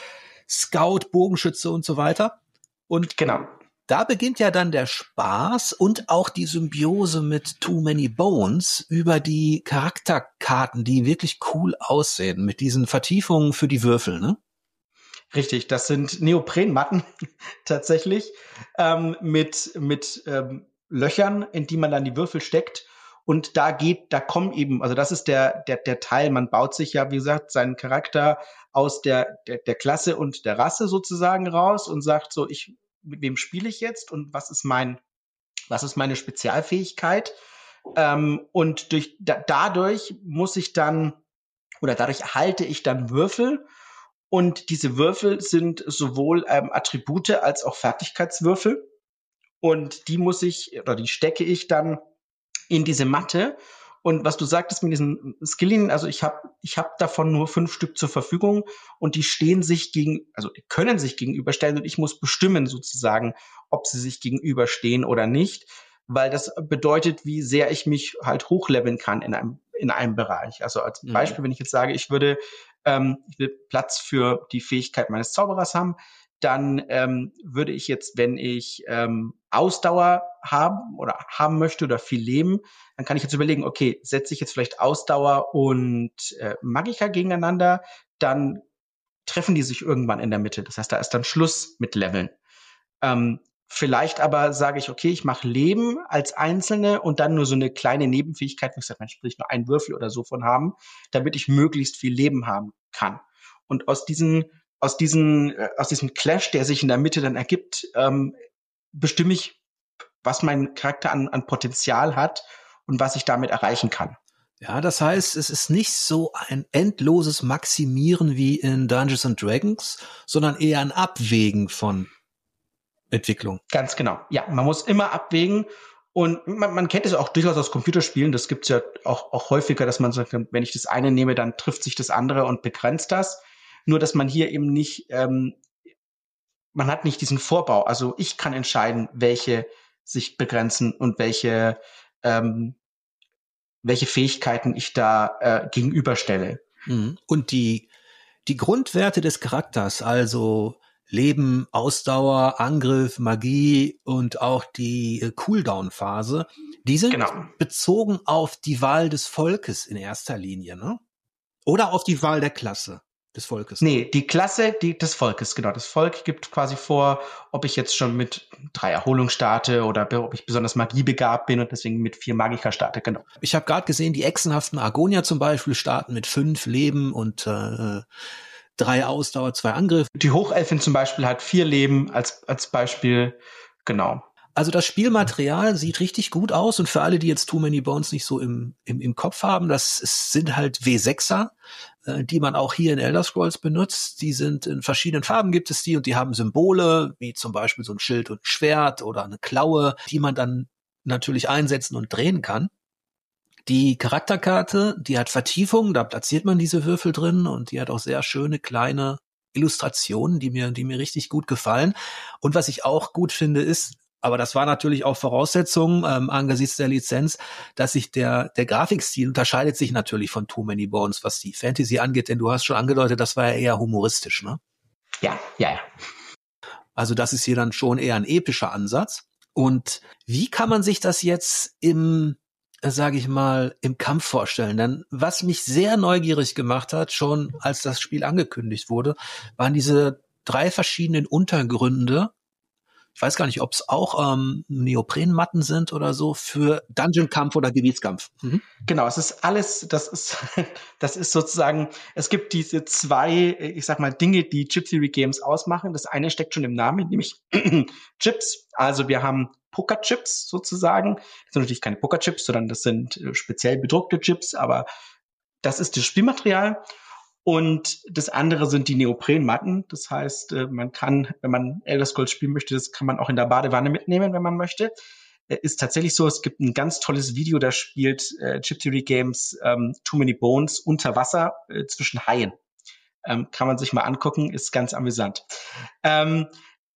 Scout, Bogenschütze und so weiter. Und Genau. da beginnt ja dann der Spaß und auch die Symbiose mit Too Many Bones über die Charakterkarten, die wirklich cool aussehen, mit diesen Vertiefungen für die Würfel, ne? Richtig, das sind Neoprenmatten tatsächlich ähm, mit mit ähm, Löchern, in die man dann die Würfel steckt. Und da geht, da kommen eben, also das ist der der der Teil. Man baut sich ja, wie gesagt, seinen Charakter aus der der, der Klasse und der Rasse sozusagen raus und sagt so, ich mit wem spiele ich jetzt und was ist mein was ist meine Spezialfähigkeit? Ähm, und durch da, dadurch muss ich dann oder dadurch erhalte ich dann Würfel. Und diese Würfel sind sowohl ähm, Attribute als auch Fertigkeitswürfel. Und die muss ich, oder die stecke ich dann in diese Matte. Und was du sagtest mit diesen Skillen, also ich habe ich hab davon nur fünf Stück zur Verfügung und die stehen sich gegen, also die können sich gegenüberstellen und ich muss bestimmen sozusagen, ob sie sich gegenüberstehen oder nicht, weil das bedeutet, wie sehr ich mich halt hochleveln kann in einem, in einem Bereich. Also als Mhm. Beispiel, wenn ich jetzt sage, ich würde, ähm, ich will Platz für die Fähigkeit meines Zauberers haben, dann ähm, würde ich jetzt, wenn ich ähm, Ausdauer haben oder haben möchte oder viel Leben, dann kann ich jetzt überlegen, okay, setze ich jetzt vielleicht Ausdauer und äh, Magika gegeneinander, dann treffen die sich irgendwann in der Mitte. Das heißt, da ist dann Schluss mit Leveln. Ähm, vielleicht aber sage ich, okay, ich mache Leben als Einzelne und dann nur so eine kleine Nebenfähigkeit, wie gesagt, man spricht nur einen Würfel oder so von haben, damit ich möglichst viel Leben haben kann. Und aus diesen, aus diesen, äh, aus diesem Clash, der sich in der Mitte dann ergibt, ähm, bestimme ich, was mein Charakter an, an Potenzial hat und was ich damit erreichen kann. Ja, das heißt, es ist nicht so ein endloses Maximieren wie in Dungeons and Dragons, sondern eher ein Abwägen von Entwicklung. Ganz genau. Ja, man muss immer abwägen. Und man, man kennt es auch durchaus aus Computerspielen. Das gibt's ja auch, auch häufiger, dass man sagt, wenn ich das eine nehme, dann trifft sich das andere und begrenzt das. Nur, dass man hier eben nicht, ähm, man hat nicht diesen Vorbau. Also ich kann entscheiden, welche sich begrenzen und welche, ähm, welche Fähigkeiten ich da äh, gegenüberstelle. Mhm. Und die, die Grundwerte des Charakters, also Leben, Ausdauer, Angriff, Magie und auch die äh, Cooldown-Phase, die sind Genau. bezogen auf die Wahl des Volkes in erster Linie, ne? Oder auf die Wahl der Klasse des Volkes. Nee, die Klasse die, des Volkes, genau. Das Volk gibt quasi vor, ob ich jetzt schon mit drei Erholung starte oder ob ich besonders magiebegabt bin und deswegen mit vier Magika starte, genau. Ich habe gerade gesehen, die echsenhaften Argonier zum Beispiel starten mit fünf Leben und äh, drei Ausdauer, zwei Angriff. Die Hochelfin zum Beispiel hat vier Leben als, als Beispiel, Genau. Also das Spielmaterial sieht richtig gut aus und für alle, die jetzt Too Many Bones nicht so im, im, im Kopf haben, das ist, sind halt W sechser, äh, die man auch hier in Elder Scrolls benutzt. Die sind in verschiedenen Farben, gibt es die, und die haben Symbole, wie zum Beispiel so ein Schild und ein Schwert oder eine Klaue, die man dann natürlich einsetzen und drehen kann. Die Charakterkarte, die hat Vertiefung, da platziert man diese Würfel drin, und die hat auch sehr schöne kleine Illustrationen, die mir, die mir richtig gut gefallen. Und was ich auch gut finde, ist, aber das war natürlich auch Voraussetzung ähm, angesichts der Lizenz, dass sich der der Grafikstil unterscheidet sich natürlich von Too Many Bones, was die Fantasy angeht, denn du hast schon angedeutet, das war ja eher humoristisch, ne? Ja, ja, ja. Also das ist hier dann schon eher ein epischer Ansatz. Und wie kann man sich das jetzt im, sage ich mal, im Kampf vorstellen? Denn was mich sehr neugierig gemacht hat, schon als das Spiel angekündigt wurde, waren diese drei verschiedenen Untergründe. Ich weiß gar nicht, ob es auch ähm, Neoprenmatten sind oder so für Dungeon-Kampf oder Gebietskampf. Mhm. Genau, es ist alles, das ist, das ist sozusagen, es gibt diese zwei, ich sag mal, Dinge, die Chip Theory Games ausmachen. Das eine steckt schon im Namen, nämlich Chips. Also wir haben Pokerchips sozusagen. Das sind natürlich keine Pokerchips, sondern das sind äh, speziell bedruckte Chips, aber das ist das Spielmaterial. Und das andere sind die Neoprenmatten. Das heißt, man kann, wenn man Elder Scrolls spielen möchte, das kann man auch in der Badewanne mitnehmen, wenn man möchte. Ist tatsächlich so, es gibt ein ganz tolles Video, da spielt äh, Chip Theory Games ähm, Too Many Bones unter Wasser äh, zwischen Haien. Ähm, kann man sich mal angucken, ist ganz amüsant. Ähm,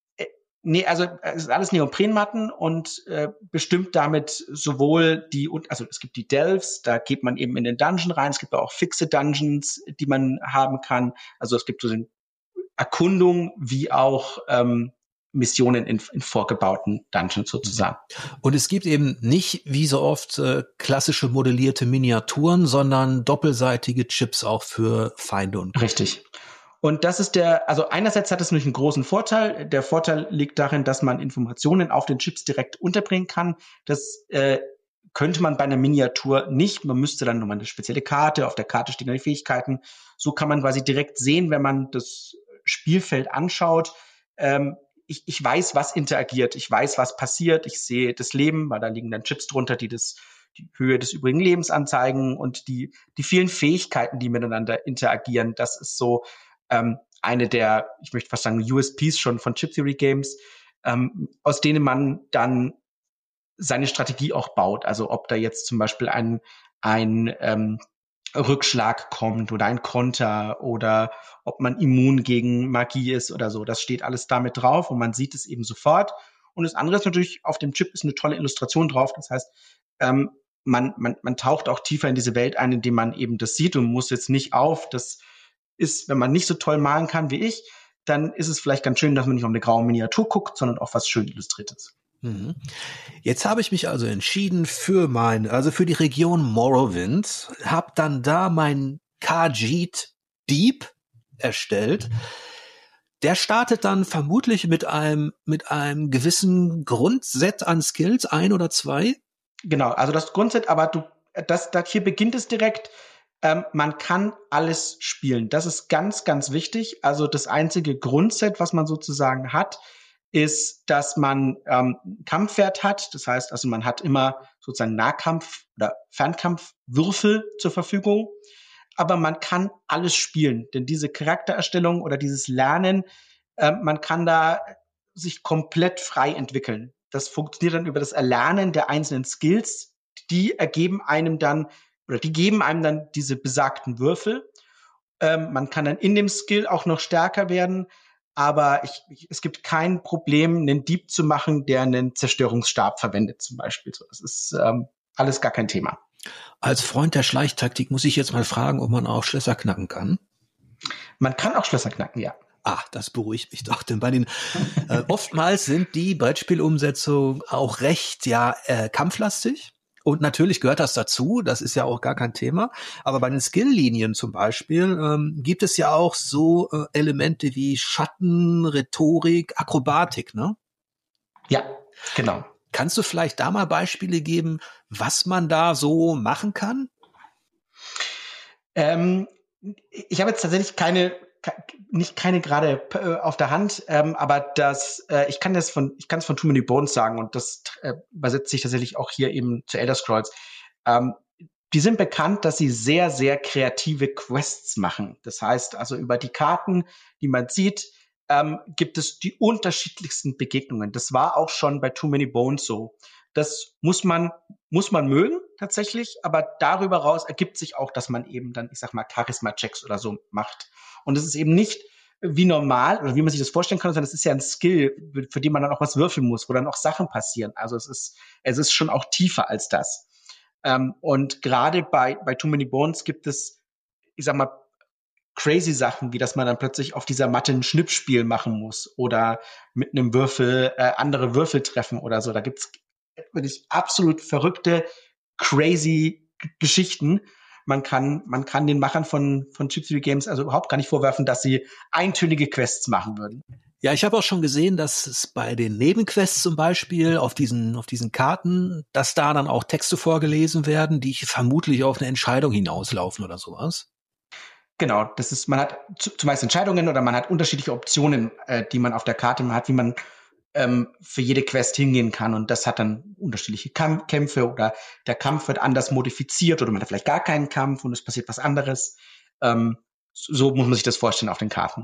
Nee, also es ist alles Neoprenmatten und äh, bestimmt damit sowohl die, also es gibt die Delves, da geht man eben in den Dungeon rein, es gibt auch fixe Dungeons, die man haben kann. Also es gibt so eine Erkundung wie auch ähm, Missionen in, in vorgebauten Dungeons sozusagen. Und es gibt eben nicht, wie so oft, äh, klassische modellierte Miniaturen, sondern doppelseitige Chips auch für Feinde und. Richtig. Und das ist der, also einerseits hat es natürlich einen großen Vorteil. Der Vorteil liegt darin, dass man Informationen auf den Chips direkt unterbringen kann. Das äh, könnte man bei einer Miniatur nicht. Man müsste dann nochmal eine spezielle Karte, auf der Karte stehen die Fähigkeiten. So kann man quasi direkt sehen, wenn man das Spielfeld anschaut. Ähm, ich, ich weiß, was interagiert. Ich weiß, was passiert. Ich sehe das Leben, weil da liegen dann Chips drunter, die das die Höhe des übrigen Lebens anzeigen und die, die vielen Fähigkeiten, die miteinander interagieren. Das ist so ähm, eine der, ich möchte fast sagen, U S Ps schon von Chip Theory Games, ähm, aus denen man dann seine Strategie auch baut. Also ob da jetzt zum Beispiel ein, ein ähm, Rückschlag kommt oder ein Konter oder ob man immun gegen Magie ist oder so. Das steht alles damit drauf und man sieht es eben sofort. Und das andere ist natürlich, auf dem Chip ist eine tolle Illustration drauf. Das heißt, ähm, man, man, man taucht auch tiefer in diese Welt ein, indem man eben das sieht und muss jetzt nicht auf. Das ist, wenn man nicht so toll malen kann wie ich, dann ist es vielleicht ganz schön, dass man nicht auf eine graue Miniatur guckt, sondern auf was schön Illustriertes. Mhm. Jetzt habe ich mich also entschieden für mein, also für die Region Morrowind, habe dann da mein Khajiit Dieb erstellt. Der startet dann vermutlich mit einem mit einem gewissen Grundset an Skills, ein oder zwei. Genau, also das Grundset, aber du, das, das hier beginnt es direkt. Ähm, man kann alles spielen. Das ist ganz, ganz wichtig. Also das einzige Grundset, was man sozusagen hat, ist, dass man ähm, Kampfwert hat. Das heißt, also man hat immer sozusagen Nahkampf- oder Fernkampfwürfel zur Verfügung. Aber man kann alles spielen, denn diese Charaktererstellung oder dieses Lernen, äh, man kann da sich komplett frei entwickeln. Das funktioniert dann über das Erlernen der einzelnen Skills. Die ergeben einem dann oder die geben einem dann diese besagten Würfel. Ähm, man kann dann in dem Skill auch noch stärker werden. Aber ich, ich, es gibt kein Problem, einen Dieb zu machen, der einen Zerstörungsstab verwendet zum Beispiel. Das ist ähm, alles gar kein Thema. Als Freund der Schleichtaktik muss ich jetzt mal fragen, ob man auch Schlösser knacken kann. Man kann auch Schlösser knacken, ja. Ah, das beruhigt mich doch, denn bei den äh, oftmals sind die Brettspielumsetzungen auch recht ja äh, kampflastig. Und natürlich gehört das dazu, das ist ja auch gar kein Thema. Aber bei den Skill-Linien zum Beispiel ähm, gibt es ja auch so äh, Elemente wie Schatten, Rhetorik, Akrobatik, ne? Ja, genau. Kannst du vielleicht da mal Beispiele geben, was man da so machen kann? Ähm, ich habe jetzt tatsächlich keine nicht keine gerade äh, auf der Hand, ähm, aber das, äh, ich kann das von, ich kann es von Too Many Bones sagen und das äh, übersetzt sich tatsächlich auch hier eben zu Elder Scrolls. Ähm, die sind bekannt, dass sie sehr, sehr kreative Quests machen. Das heißt also über die Karten, die man sieht, ähm, gibt es die unterschiedlichsten Begegnungen. Das war auch schon bei Too Many Bones so. Das muss man, muss man mögen, tatsächlich, aber darüber raus ergibt sich auch, dass man eben dann, ich sag mal, Charisma-Checks oder so macht. Und es ist eben nicht wie normal oder wie man sich das vorstellen kann, sondern es ist ja ein Skill, für den man dann auch was würfeln muss, wo dann auch Sachen passieren. Also es ist, es ist schon auch tiefer als das. Ähm, und gerade bei, bei Too Many Bones gibt es, ich sag mal, crazy Sachen, wie dass man dann plötzlich auf dieser Matte ein Schnippspiel machen muss oder mit einem Würfel äh, andere Würfel treffen oder so. Da gibt's wirklich absolut verrückte, crazy G- Geschichten. Man kann, man kann den Machern von, von Chip Theory Games also überhaupt gar nicht vorwerfen, dass sie eintönige Quests machen würden. Ja, ich habe auch schon gesehen, dass es bei den Nebenquests zum Beispiel auf diesen, auf diesen Karten, dass da dann auch Texte vorgelesen werden, die vermutlich auf eine Entscheidung hinauslaufen oder sowas. Genau, das ist, man hat zu- zumeist Entscheidungen oder man hat unterschiedliche Optionen, äh, die man auf der Karte hat, wie man ähm, für jede Quest hingehen kann. Und das hat dann unterschiedliche Kamp- Kämpfe oder der Kampf wird anders modifiziert oder man hat vielleicht gar keinen Kampf und es passiert was anderes. Ähm, so muss man sich das vorstellen auf den Karten.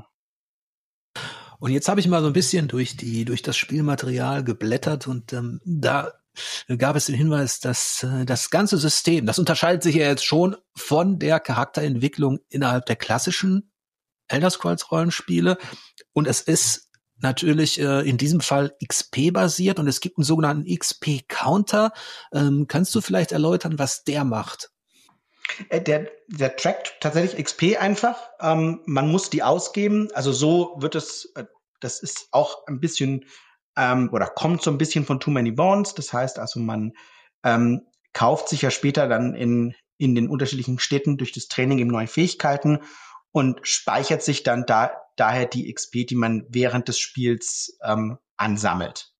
Und jetzt habe ich mal so ein bisschen durch die, durch das Spielmaterial geblättert und ähm, da gab es den Hinweis, dass äh, das ganze System, das unterscheidet sich ja jetzt schon von der Charakterentwicklung innerhalb der klassischen Elder Scrolls Rollenspiele und es ist natürlich äh, in diesem Fall X P-basiert und es gibt einen sogenannten X P-Counter. Ähm, kannst du vielleicht erläutern, was der macht? Äh, Der, der trackt tatsächlich X P einfach. Ähm, man muss die ausgeben. Also so wird es, äh, das ist auch ein bisschen, ähm, oder kommt so ein bisschen von Too Many Bones. Das heißt also, man ähm, kauft sich ja später dann in, in den unterschiedlichen Städten durch das Training eben neue Fähigkeiten und speichert sich dann da, daher die X P, die man während des Spiels ähm, ansammelt.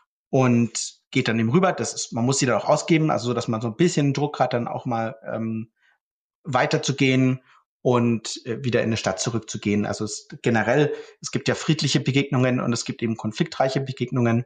Und geht dann eben rüber. Das ist, man muss sie dann auch ausgeben, also so, dass man so ein bisschen Druck hat, dann auch mal ähm, weiterzugehen und äh, wieder in eine Stadt zurückzugehen. Also es, generell, es gibt ja friedliche Begegnungen und es gibt eben konfliktreiche Begegnungen.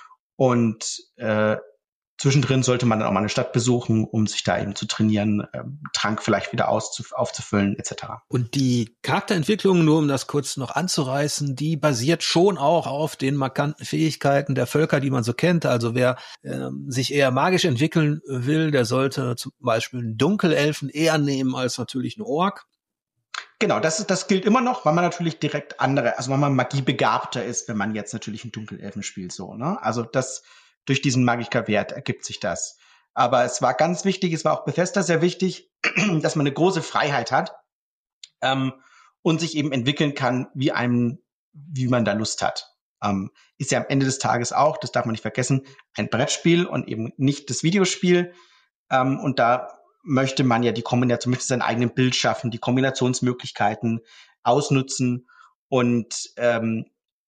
Und äh, zwischendrin sollte man dann auch mal eine Stadt besuchen, um sich da eben zu trainieren, ähm, Trank vielleicht wieder auszuf- aufzufüllen, et cetera. Und die Charakterentwicklung, nur um das kurz noch anzureißen, die basiert schon auch auf den markanten Fähigkeiten der Völker, die man so kennt. Also wer ähm, sich eher magisch entwickeln will, der sollte zum Beispiel einen Dunkelelfen eher nehmen als natürlich einen Ork. Genau, das, ist, das gilt immer noch, weil man natürlich direkt andere, also weil man magiebegabter ist, wenn man jetzt natürlich einen Dunkelelfen spielt, so, ne? Also das, durch diesen Magikerwert ergibt sich das. Aber es war ganz wichtig, es war auch Bethesda sehr wichtig, dass man eine große Freiheit hat ähm, und sich eben entwickeln kann, wie einem, wie man da Lust hat. Ähm, ist ja am Ende des Tages auch, das darf man nicht vergessen, ein Brettspiel und eben nicht das Videospiel. Ähm, und da möchte man ja die Kombination, möchte seinen eigenen Bild schaffen, die Kombinationsmöglichkeiten ausnutzen und ähm,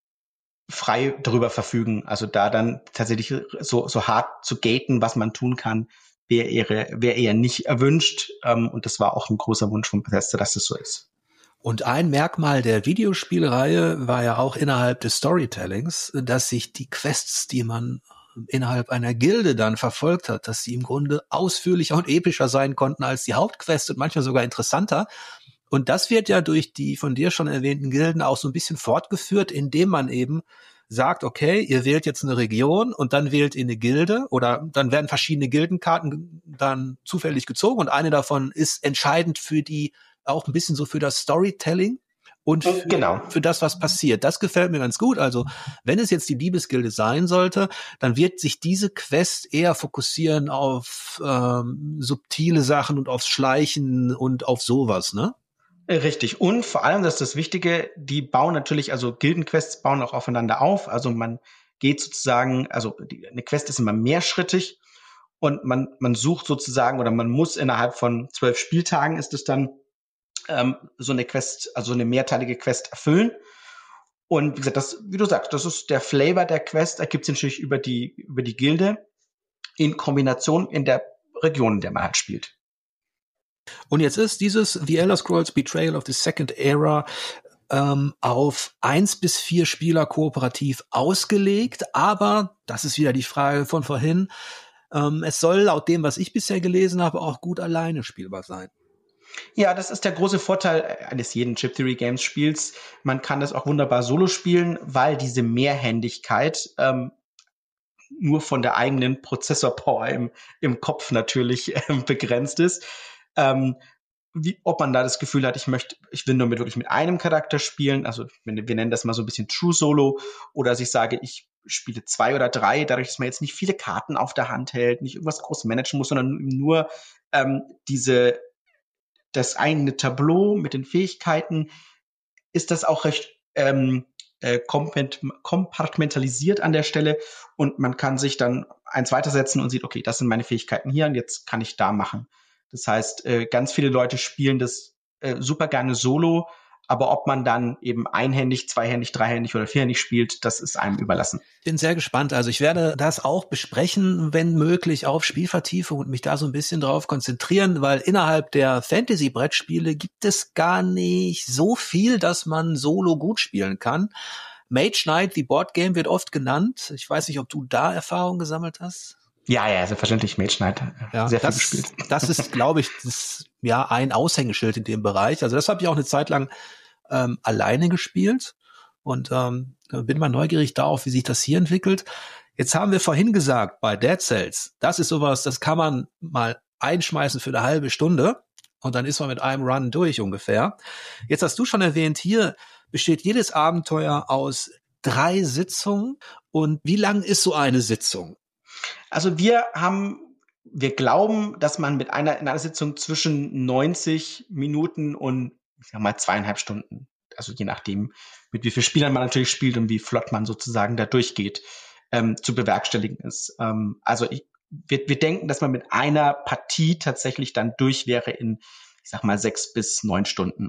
frei darüber verfügen. Also da dann tatsächlich so, so hart zu gaten, was man tun kann, wäre eher, wäre eher nicht erwünscht. Ähm, und das war auch ein großer Wunsch von Bethesda, dass das so ist. Und ein Merkmal der Videospielreihe war ja auch innerhalb des Storytellings, dass sich die Quests, die man innerhalb einer Gilde dann verfolgt hat, dass sie im Grunde ausführlicher und epischer sein konnten als die Hauptquest und manchmal sogar interessanter. Und das wird ja durch die von dir schon erwähnten Gilden auch so ein bisschen fortgeführt, indem man eben sagt, okay, ihr wählt jetzt eine Region und dann wählt ihr eine Gilde oder dann werden verschiedene Gildenkarten dann zufällig gezogen und eine davon ist entscheidend für die, auch ein bisschen so für das Storytelling und für, Genau. für das, was passiert. Das gefällt mir ganz gut. Also wenn es jetzt die Liebesgilde sein sollte, dann wird sich diese Quest eher fokussieren auf ähm, subtile Sachen und aufs Schleichen und auf sowas, ne? Richtig. Und vor allem, das ist das Wichtige, die bauen natürlich, also Gildenquests bauen auch aufeinander auf. Also man geht sozusagen, also die, eine Quest ist immer mehrschrittig und man, man sucht sozusagen oder man muss innerhalb von zwölf Spieltagen ist es dann ähm, so eine Quest, also so eine mehrteilige Quest erfüllen. Und wie gesagt, das, wie du sagst, das ist der Flavor der Quest, ergibt sich natürlich über die, über die Gilde in Kombination in der Region, in der man halt spielt. Und jetzt ist dieses The Elder Scrolls Betrayal of the Second Era ähm, auf eins bis vier Spieler kooperativ ausgelegt, aber das ist wieder die Frage von vorhin. Ähm, es soll laut dem, was ich bisher gelesen habe, auch gut alleine spielbar sein. Ja, das ist der große Vorteil eines jeden Chip Theory Games Spiels. Man kann das auch wunderbar solo spielen, weil diese Mehrhändigkeit ähm, nur von der eigenen Prozessorpower im, im Kopf natürlich ähm, begrenzt ist. Ähm, wie, ob man da das Gefühl hat, ich möchte, ich will nur mit wirklich mit einem Charakter spielen, also wir, wir nennen das mal so ein bisschen True Solo, oder dass ich sage, ich spiele zwei oder drei, dadurch, dass man jetzt nicht viele Karten auf der Hand hält, nicht irgendwas groß managen muss, sondern nur ähm, diese das eigene Tableau mit den Fähigkeiten, ist das auch recht ähm, äh, kompartmentalisiert an der Stelle und man kann sich dann eins weitersetzen und sieht, okay, das sind meine Fähigkeiten hier und jetzt kann ich da machen. Das heißt, äh, ganz viele Leute spielen das äh, super gerne solo, aber ob man dann eben einhändig, zweihändig, dreihändig oder vierhändig spielt, das ist einem überlassen. Bin sehr gespannt. Also ich werde das auch besprechen, wenn möglich, auf Spielvertiefung und mich da so ein bisschen drauf konzentrieren, weil innerhalb der Fantasy-Brettspiele gibt es gar nicht so viel, dass man solo gut spielen kann. Mage Knight, the Board Game, wird oft genannt. Ich weiß nicht, ob du da Erfahrung gesammelt hast. Ja, ja, selbstverständlich Mage Knight. Ja, sehr viel das, gespielt. Das ist, glaube ich, das, ja, ein Aushängeschild in dem Bereich. Also das habe ich auch eine Zeit lang ähm, alleine gespielt und ähm, bin mal neugierig darauf, wie sich das hier entwickelt. Jetzt haben wir vorhin gesagt, bei Dead Cells, das ist sowas, das kann man mal einschmeißen für eine halbe Stunde und dann ist man mit einem Run durch ungefähr. Jetzt hast du schon erwähnt, hier besteht jedes Abenteuer aus drei Sitzungen. Und wie lang ist so eine Sitzung? Also wir haben, wir glauben, dass man mit einer, in einer Sitzung zwischen neunzig Minuten und, ich sag mal, zweieinhalb Stunden, also je nachdem, mit wie vielen Spielern man natürlich spielt und wie flott man sozusagen da durchgeht, ähm, zu bewerkstelligen ist. Ähm, also ich, wir, wir denken, dass man mit einer Partie tatsächlich dann durch wäre in, ich sag mal, sechs bis neun Stunden.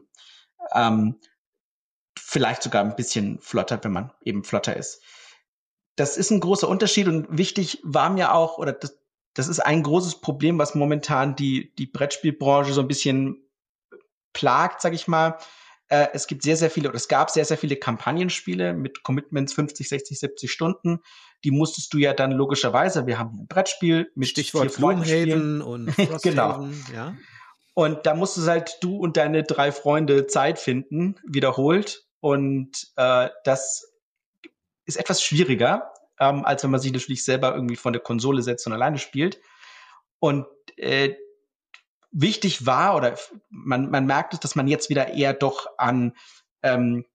Ähm, vielleicht sogar ein bisschen flotter, wenn man eben flotter ist. Das ist ein großer Unterschied und wichtig war mir auch, oder das, das ist ein großes Problem, was momentan die, die Brettspielbranche so ein bisschen plagt, sag ich mal. Äh, es gibt sehr, sehr viele, oder es gab sehr, sehr viele Kampagnenspiele mit Commitments fünfzig, sechzig, siebzig Stunden. Die musstest du ja dann logischerweise, wir haben hier ein Brettspiel mit Stichwort vier Freunden spielen. und Frosthaven, genau. Ja. Und da musstest halt du und deine drei Freunde Zeit finden, wiederholt. Und äh, das ist etwas schwieriger, ähm, als wenn man sich natürlich selber irgendwie von der Konsole setzt und alleine spielt. Und äh, wichtig war, oder man, man merkt es, dass man jetzt wieder eher doch an ähm,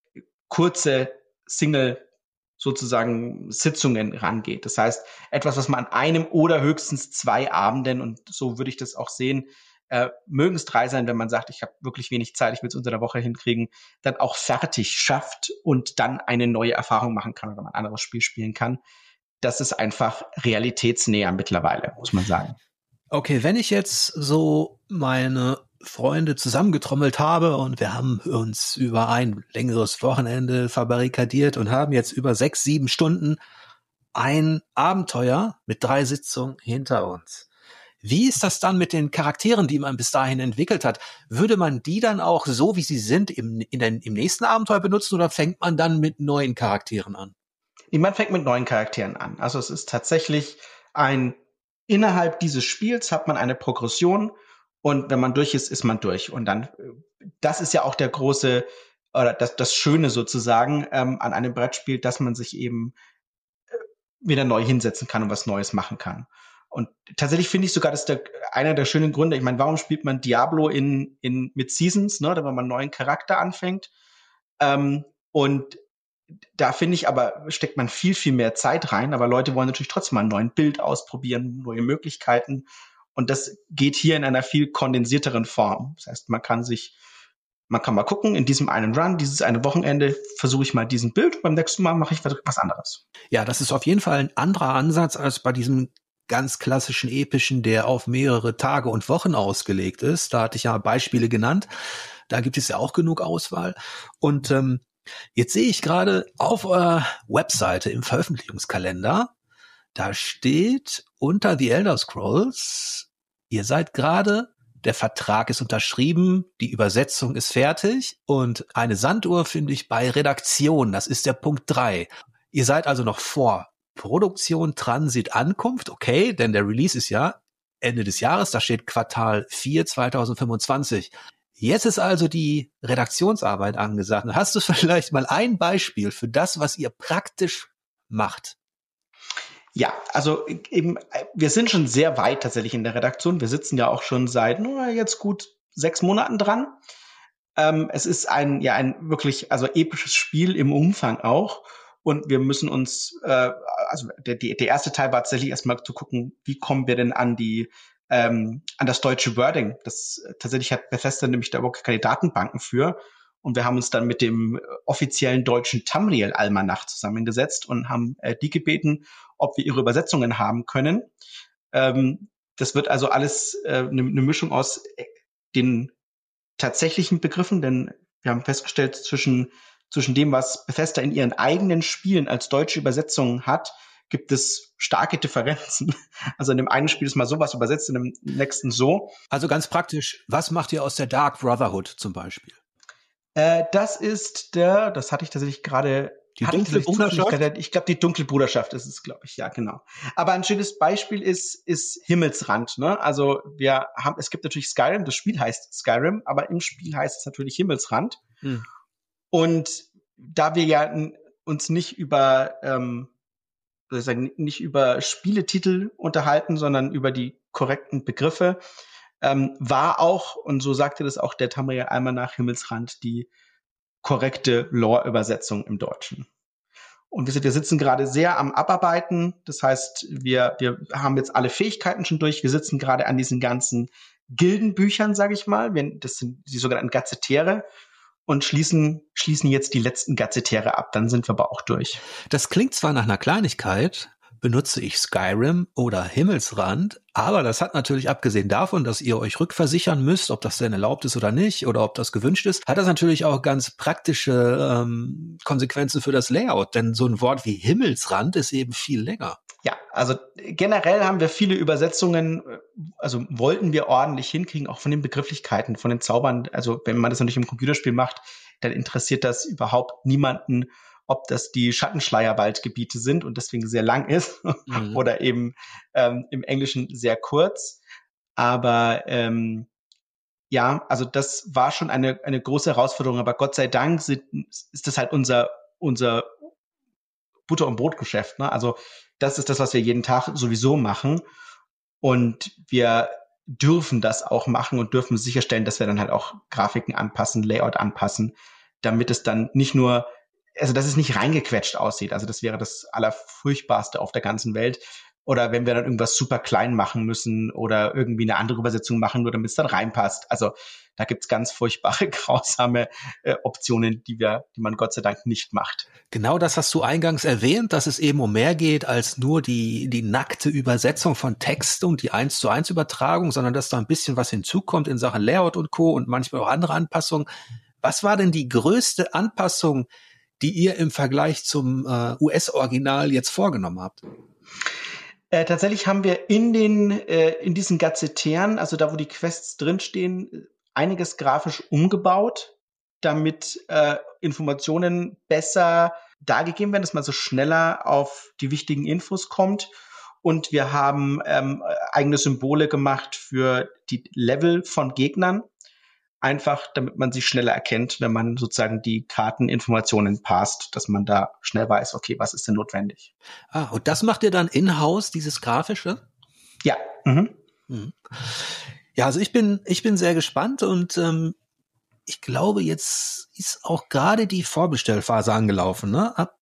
kurze Single sozusagen Sitzungen rangeht. Das heißt, etwas, was man an einem oder höchstens zwei Abenden, und so würde ich das auch sehen, äh, mögen es drei sein, wenn man sagt, ich habe wirklich wenig Zeit, ich will es unter der Woche hinkriegen, dann auch fertig schafft und dann eine neue Erfahrung machen kann oder ein anderes Spiel spielen kann. Das ist einfach realitätsnäher mittlerweile, muss man sagen. Okay, wenn ich jetzt so meine Freunde zusammengetrommelt habe und wir haben uns über ein längeres Wochenende verbarrikadiert und haben jetzt über sechs, sieben Stunden ein Abenteuer mit drei Sitzungen hinter uns. Wie ist das dann mit den Charakteren, die man bis dahin entwickelt hat? Würde man die dann auch so, wie sie sind, im, in den, im nächsten Abenteuer benutzen oder fängt man dann mit neuen Charakteren an? Man fängt mit neuen Charakteren an. Also es ist tatsächlich ein, innerhalb dieses Spiels hat man eine Progression und wenn man durch ist, ist man durch. Und dann, das ist ja auch der große, oder das, das Schöne sozusagen ähm, an einem Brettspiel, dass man sich eben wieder neu hinsetzen kann und was Neues machen kann. Und tatsächlich finde ich sogar, das ist der, einer der schönen Gründe. Ich meine, warum spielt man Diablo in, in, mit Seasons, ne, wenn man einen neuen Charakter anfängt? Ähm, und da finde ich aber, steckt man viel, viel mehr Zeit rein. Aber Leute wollen natürlich trotzdem mal ein neues Bild ausprobieren, neue Möglichkeiten. Und das geht hier in einer viel kondensierteren Form. Das heißt, man kann sich, man kann mal gucken, in diesem einen Run, dieses eine Wochenende versuche ich mal diesen Bild, beim nächsten Mal mache ich was anderes. Ja, das ist auf jeden Fall ein anderer Ansatz als bei diesem ganz klassischen epischen, der auf mehrere Tage und Wochen ausgelegt ist. Da hatte ich ja Beispiele genannt. Da gibt es ja auch genug Auswahl. Und ähm, jetzt sehe ich gerade auf eurer Webseite im Veröffentlichungskalender, da steht unter The Elder Scrolls, ihr seid gerade der Vertrag ist unterschrieben, die Übersetzung ist fertig und eine Sanduhr finde ich bei Redaktion, das ist der Punkt drei. Ihr seid also noch vor Produktion, Transit, Ankunft, okay, denn der Release ist ja Ende des Jahres, da steht Quartal vier zweitausendfünfundzwanzig. Jetzt ist also die Redaktionsarbeit angesagt. Hast du vielleicht mal ein Beispiel für das, was ihr praktisch macht? Ja, also eben, wir sind schon sehr weit tatsächlich in der Redaktion. Wir sitzen ja auch schon seit nur jetzt gut sechs Monaten dran. Ähm, es ist ein, ja, ein wirklich, also episches Spiel im Umfang auch. Und wir müssen uns, äh, also der, die, der erste Teil war tatsächlich erstmal zu gucken, wie kommen wir denn an die, ähm, an das deutsche Wording. Das tatsächlich hat Bethesda nämlich da überhaupt keine Datenbanken für. Und wir haben uns dann mit dem offiziellen deutschen Tamriel-Almanach zusammengesetzt und haben äh, die gebeten, ob wir ihre Übersetzungen haben können. Ähm, das wird also alles eine äh, ne Mischung aus den tatsächlichen Begriffen, denn wir haben festgestellt, zwischen, zwischen dem, was Bethesda in ihren eigenen Spielen als deutsche Übersetzungen hat, gibt es starke Differenzen. Also in dem einen Spiel ist mal sowas übersetzt, in dem nächsten so. Also ganz praktisch, was macht ihr aus der Dark Brotherhood zum Beispiel? Äh, das ist der, das hatte ich tatsächlich gerade. Die dunkle Bruderschaft? Ich glaube, die dunkle Bruderschaft ist es, glaube ich, ja, genau. Aber ein schönes Beispiel ist, ist Himmelsrand, ne? Also wir haben, es gibt natürlich Skyrim, das Spiel heißt Skyrim, aber im Spiel heißt es natürlich Himmelsrand. Hm. Und da wir ja n- uns nicht über, ähm, sozusagen nicht über Spieletitel unterhalten, sondern über die korrekten Begriffe, ähm, war auch, und so sagte das auch der Tamriel Almanach, Himmelsrand, die korrekte Lore-Übersetzung im Deutschen. Und wir, sind, wir sitzen gerade sehr am Abarbeiten. Das heißt, wir, wir haben jetzt alle Fähigkeiten schon durch. Wir sitzen gerade an diesen ganzen Gildenbüchern, sage ich mal. Wir, das sind die sogenannten Gazettäre und schließen, schließen jetzt die letzten Gazettäre ab. Dann sind wir aber auch durch. Das klingt zwar nach einer Kleinigkeit, benutze ich Skyrim oder Himmelsrand, aber das hat natürlich, abgesehen davon, dass ihr euch rückversichern müsst, ob das denn erlaubt ist oder nicht oder ob das gewünscht ist, hat das natürlich auch ganz praktische ähm, Konsequenzen für das Layout, denn so ein Wort wie Himmelsrand ist eben viel länger. Ja, also generell haben wir viele Übersetzungen, also wollten wir ordentlich hinkriegen, auch von den Begrifflichkeiten, von den Zaubern. Also wenn man das natürlich im Computerspiel macht, dann interessiert das überhaupt niemanden, ob das die Schattenschleierwaldgebiete sind und deswegen sehr lang ist mhm. oder eben ähm, im Englischen sehr kurz. Aber ähm, ja, also das war schon eine eine große Herausforderung. Aber Gott sei Dank sind, ist das halt unser unser Butter- und Brotgeschäft. Ne? Also das ist das, was wir jeden Tag sowieso machen. Und wir dürfen das auch machen und dürfen sicherstellen, dass wir dann halt auch Grafiken anpassen, Layout anpassen, damit es dann nicht nur, also dass es nicht reingequetscht aussieht. Also das wäre das Allerfurchtbarste auf der ganzen Welt. Oder wenn wir dann irgendwas super klein machen müssen oder irgendwie eine andere Übersetzung machen, nur damit es dann reinpasst. Also da gibt's ganz furchtbare, grausame äh, Optionen, die wir, die man Gott sei Dank nicht macht. Genau das hast du eingangs erwähnt, dass es eben um mehr geht als nur die, die nackte Übersetzung von Text und die eins zu eins Übertragung, sondern dass da ein bisschen was hinzukommt in Sachen Layout und Co. und manchmal auch andere Anpassungen. Was war denn die größte Anpassung, die ihr im Vergleich zum äh, U S-Original jetzt vorgenommen habt? Äh, tatsächlich haben wir in den äh, in diesen Gazettären, also da, wo die Quests drinstehen, einiges grafisch umgebaut, damit äh, Informationen besser dargegeben werden, dass man so schneller auf die wichtigen Infos kommt. Und wir haben ähm, eigene Symbole gemacht für die Level von Gegnern, einfach damit man sie schneller erkennt, wenn man sozusagen die Karteninformationen passt, dass man da schnell weiß, okay, was ist denn notwendig. Ah, und das macht ihr dann in-house, dieses Grafische? Ja. Mhm. Mhm. Ja, also ich bin, ich bin sehr gespannt und ähm, ich glaube, jetzt ist auch gerade die Vorbestellphase angelaufen, ne? Ab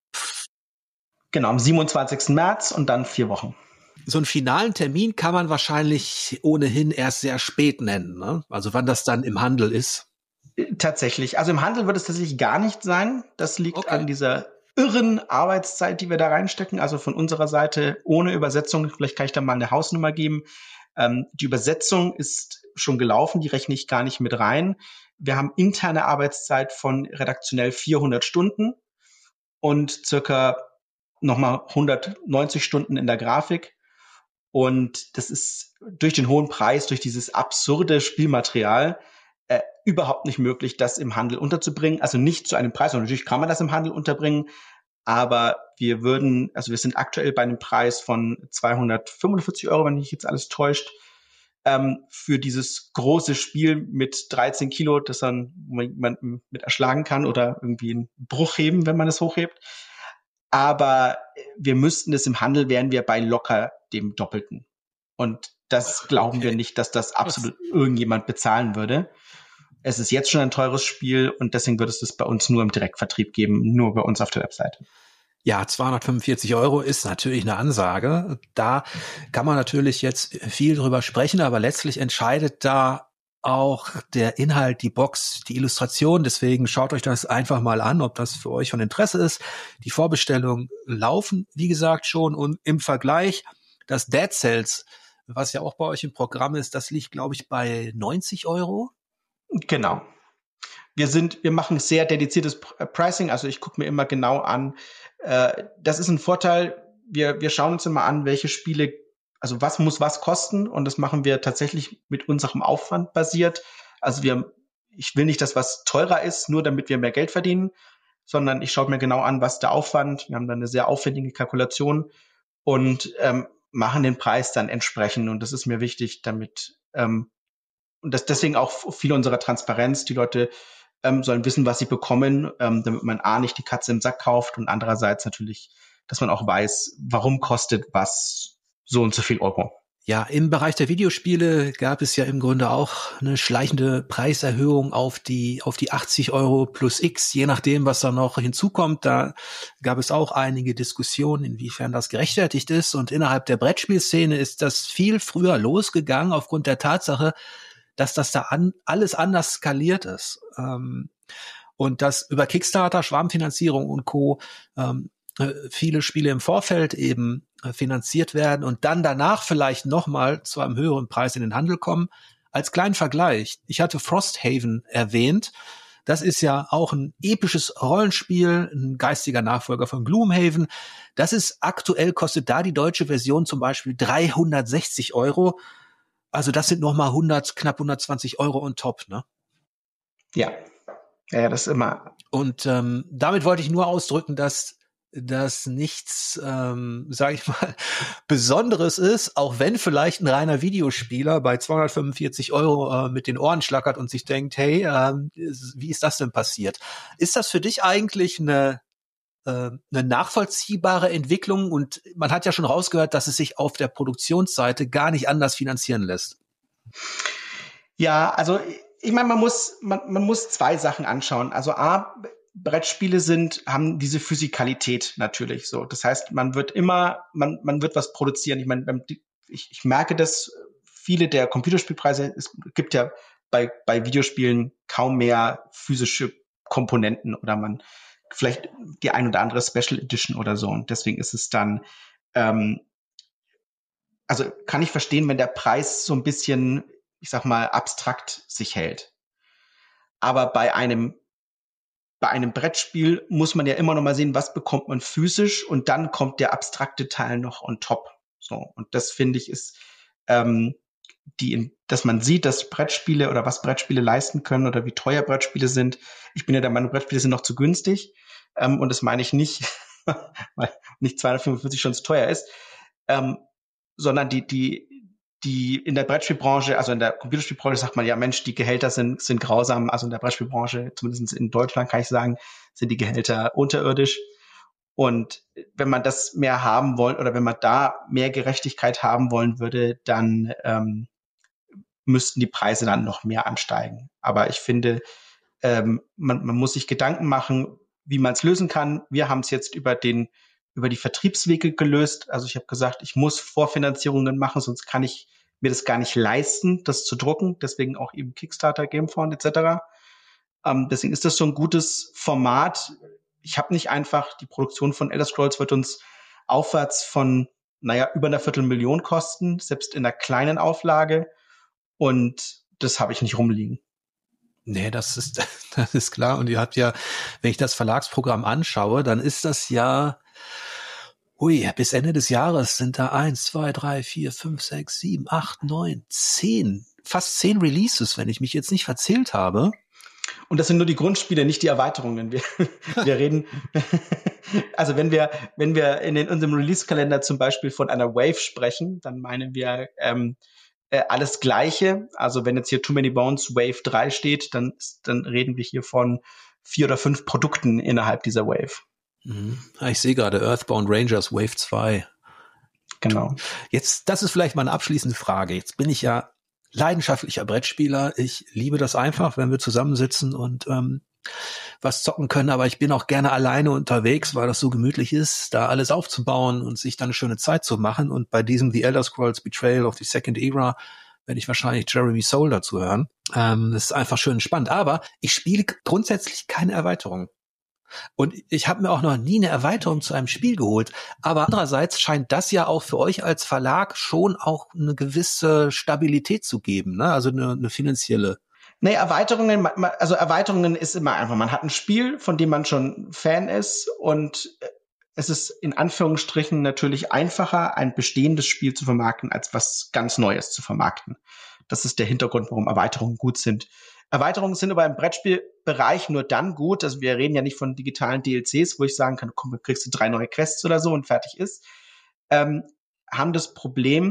genau, am siebenundzwanzigsten März und dann vier Wochen. So einen finalen Termin kann man wahrscheinlich ohnehin erst sehr spät nennen, ne? Also wann das dann im Handel ist. Tatsächlich. Also im Handel wird es tatsächlich gar nicht sein. Das liegt okay. an dieser irren Arbeitszeit, die wir da reinstecken. Also von unserer Seite ohne Übersetzung. Vielleicht kann ich da mal eine Hausnummer geben. Ähm, die Übersetzung ist schon gelaufen. Die rechne ich gar nicht mit rein. Wir haben interne Arbeitszeit von redaktionell vierhundert Stunden und circa nochmal hundertneunzig Stunden in der Grafik. Und das ist durch den hohen Preis, durch dieses absurde Spielmaterial äh, überhaupt nicht möglich, das im Handel unterzubringen. Also nicht zu einem Preis. Und natürlich kann man das im Handel unterbringen, aber wir würden, also wir sind aktuell bei einem Preis von zweihundertfünfundvierzig Euro, wenn mich jetzt alles täuscht, ähm, für dieses große Spiel mit dreizehn Kilo, das dann man mit erschlagen kann oder irgendwie einen Bruch heben, wenn man es hochhebt. Aber wir müssten es im Handel, wären wir bei locker dem Doppelten. Und das glauben okay. wir nicht, dass das absolut irgendjemand bezahlen würde. Es ist jetzt schon ein teures Spiel und deswegen wird es das bei uns nur im Direktvertrieb geben, nur bei uns auf der Webseite. Ja, zweihundertfünfundvierzig Euro ist natürlich eine Ansage. Da kann man natürlich jetzt viel drüber sprechen, aber letztlich entscheidet da auch der Inhalt, die Box, die Illustration. Deswegen schaut euch das einfach mal an, ob das für euch von Interesse ist. Die Vorbestellungen laufen, wie gesagt, schon und im Vergleich das Dead Cells, was ja auch bei euch im Programm ist, das liegt, glaube ich, bei neunzig Euro. Genau. Wir sind, wir machen sehr dediziertes Pricing, also ich gucke mir immer genau an. Äh, das ist ein Vorteil. Wir, wir schauen uns immer an, welche Spiele, also was muss was kosten, und das machen wir tatsächlich mit unserem Aufwand basiert. Also wir, ich will nicht, dass was teurer ist, nur damit wir mehr Geld verdienen, sondern ich schaue mir genau an, was der Aufwand. Wir haben dann eine sehr aufwendige Kalkulation und ähm, machen den Preis dann entsprechend. Und das ist mir wichtig, damit ähm, und das deswegen auch viel unserer Transparenz. Die Leute ähm, sollen wissen, was sie bekommen, ähm, damit man A, nicht die Katze im Sack kauft und andererseits natürlich, dass man auch weiß, warum kostet was so und so viel Euro. Ja, im Bereich der Videospiele gab es ja im Grunde auch eine schleichende Preiserhöhung auf die auf die achtzig Euro plus X, je nachdem, was da noch hinzukommt. Da gab es auch einige Diskussionen, inwiefern das gerechtfertigt ist. Und innerhalb der Brettspielszene ist das viel früher losgegangen aufgrund der Tatsache, dass das da an, alles anders skaliert ist. Ähm, und dass über Kickstarter, Schwarmfinanzierung und Co. Ähm, äh, viele Spiele im Vorfeld eben äh, finanziert werden und dann danach vielleicht nochmal zu einem höheren Preis in den Handel kommen. Als kleinen Vergleich, ich hatte Frosthaven erwähnt. Das ist ja auch ein episches Rollenspiel, ein geistiger Nachfolger von Gloomhaven. Das ist aktuell, kostet da die deutsche Version zum Beispiel dreihundertsechzig Euro. Also das sind nochmal hundert, knapp hundertzwanzig Euro on top, ne? Ja, ja, das ist immer. Und ähm, damit wollte ich nur ausdrücken, dass das nichts, ähm, sage ich mal, Besonderes ist, auch wenn vielleicht ein reiner Videospieler bei zweihundertfünfundvierzig Euro äh, mit den Ohren schlackert und sich denkt, hey, ähm, wie ist das denn passiert? Ist das für dich eigentlich eine eine nachvollziehbare Entwicklung, und man hat ja schon rausgehört, dass es sich auf der Produktionsseite gar nicht anders finanzieren lässt? Ja, also ich meine, man muss man, man muss zwei Sachen anschauen. Also A, Brettspiele sind haben diese Physikalität natürlich so. Das heißt, man wird immer man man wird was produzieren. Ich meine, ich, ich merke, dass viele der Computerspielpreise, es gibt ja bei bei Videospielen kaum mehr physische Komponenten oder man vielleicht die ein oder andere Special Edition oder so. Und deswegen ist es dann, ähm, also kann ich verstehen, wenn der Preis so ein bisschen, ich sag mal, abstrakt sich hält. Aber bei einem, bei einem Brettspiel muss man ja immer noch mal sehen, was bekommt man physisch, und dann kommt der abstrakte Teil noch on top. So. Und das finde ich ist, ähm, die, dass man sieht, dass Brettspiele oder was Brettspiele leisten können oder wie teuer Brettspiele sind. Ich bin ja der Meinung, Brettspiele sind noch zu günstig. Ähm, und das meine ich nicht, weil nicht zweihundertfünfundvierzig schon zu teuer ist, ähm, sondern die, die, die in der Brettspielbranche, also in der Computerspielbranche sagt man ja, Mensch, die Gehälter sind, sind grausam. Also in der Brettspielbranche, zumindest in Deutschland kann ich sagen, sind die Gehälter unterirdisch. Und wenn man das mehr haben wollen oder wenn man da mehr Gerechtigkeit haben wollen würde, dann ähm, müssten die Preise dann noch mehr ansteigen. Aber ich finde, ähm, man, man muss sich Gedanken machen, wie man es lösen kann. Wir haben es jetzt über den über die Vertriebswege gelöst. Also ich habe gesagt, ich muss Vorfinanzierungen machen, sonst kann ich mir das gar nicht leisten, das zu drucken. Deswegen auch eben Kickstarter, Gamefound et cetera. Ähm, deswegen ist das so ein gutes Format. Ich habe nicht einfach, die Produktion von Elder Scrolls wird uns aufwärts von, naja, über einer Viertelmillion kosten, selbst in einer kleinen Auflage. Und das habe ich nicht rumliegen. Nee, das ist, das ist klar. Und ihr habt ja, wenn ich das Verlagsprogramm anschaue, dann ist das ja Hui, bis Ende des Jahres sind da eins, zwei, drei, vier, fünf, sechs, sieben, acht, neun, zehn, fast zehn Releases, wenn ich mich jetzt nicht verzählt habe. Und das sind nur die Grundspiele, nicht die Erweiterungen. Wir, wir reden, also wenn wir, wenn wir in, den, unserem Release-Kalender zum Beispiel von einer Wave sprechen, dann meinen wir ähm, äh, alles Gleiche. Also wenn jetzt hier Too Many Bones Wave drei steht, dann, dann reden wir hier von vier oder fünf Produkten innerhalb dieser Wave. Mhm. Ich sehe gerade Earthbound Rangers Wave zwei. Genau. Jetzt, das ist vielleicht mal eine abschließende Frage. Jetzt bin ich ja leidenschaftlicher Brettspieler. Ich liebe das einfach, wenn wir zusammensitzen und ähm, was zocken können, aber ich bin auch gerne alleine unterwegs, weil das so gemütlich ist, da alles aufzubauen und sich dann eine schöne Zeit zu machen. Und bei diesem The Elder Scrolls Betrayal of the Second Era werde ich wahrscheinlich Jeremy Soule dazu hören. Ähm, das ist einfach schön spannend. Aber ich spiele grundsätzlich keine Erweiterung. Und ich habe mir auch noch nie eine Erweiterung zu einem Spiel geholt. Aber andererseits scheint das ja auch für euch als Verlag schon auch eine gewisse Stabilität zu geben, ne? Also eine, eine finanzielle. Nee, Erweiterungen, also Erweiterungen ist immer einfach, man hat ein Spiel, von dem man schon Fan ist und es ist in Anführungsstrichen natürlich einfacher, ein bestehendes Spiel zu vermarkten, als was ganz Neues zu vermarkten. Das ist der Hintergrund, warum Erweiterungen gut sind. Erweiterungen sind aber im Brettspielbereich nur dann gut, also wir reden ja nicht von digitalen D L Cs, wo ich sagen kann, komm, kriegst du drei neue Quests oder so und fertig ist, ähm, haben das Problem,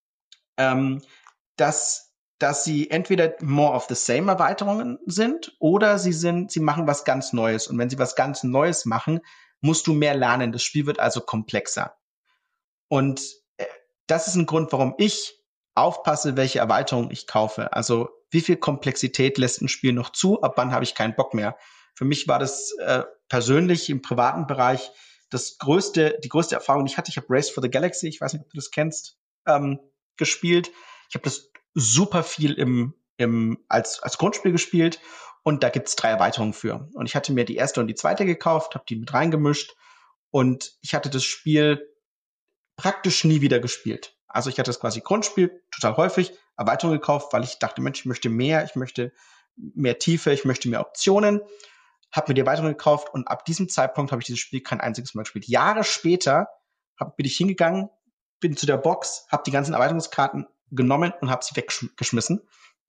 ähm, dass dass sie entweder more of the same Erweiterungen sind oder sie sind, sie machen was ganz Neues. Und wenn sie was ganz Neues machen, musst du mehr lernen. Das Spiel wird also komplexer. Und äh, das ist ein Grund, warum ich aufpasse, welche Erweiterungen ich kaufe. Also wie viel Komplexität lässt ein Spiel noch zu? Ab wann habe ich keinen Bock mehr? Für mich war das äh, persönlich im privaten Bereich das größte, die größte Erfahrung, die ich hatte. Ich habe Race for the Galaxy, ich weiß nicht, ob du das kennst, ähm, gespielt. Ich habe das super viel im, im, als, als Grundspiel gespielt und da gibt's drei Erweiterungen für. Und ich hatte mir die erste und die zweite gekauft, habe die mit reingemischt und ich hatte das Spiel praktisch nie wieder gespielt. Also ich hatte das quasi Grundspiel total häufig, Erweiterungen gekauft, weil ich dachte, Mensch, ich möchte mehr, ich möchte mehr Tiefe, ich möchte mehr Optionen, habe mir die Erweiterung gekauft und ab diesem Zeitpunkt habe ich dieses Spiel kein einziges Mal gespielt. Jahre später hab, bin ich hingegangen, bin zu der Box, habe die ganzen Erweiterungskarten genommen und habe sie weggeschmissen.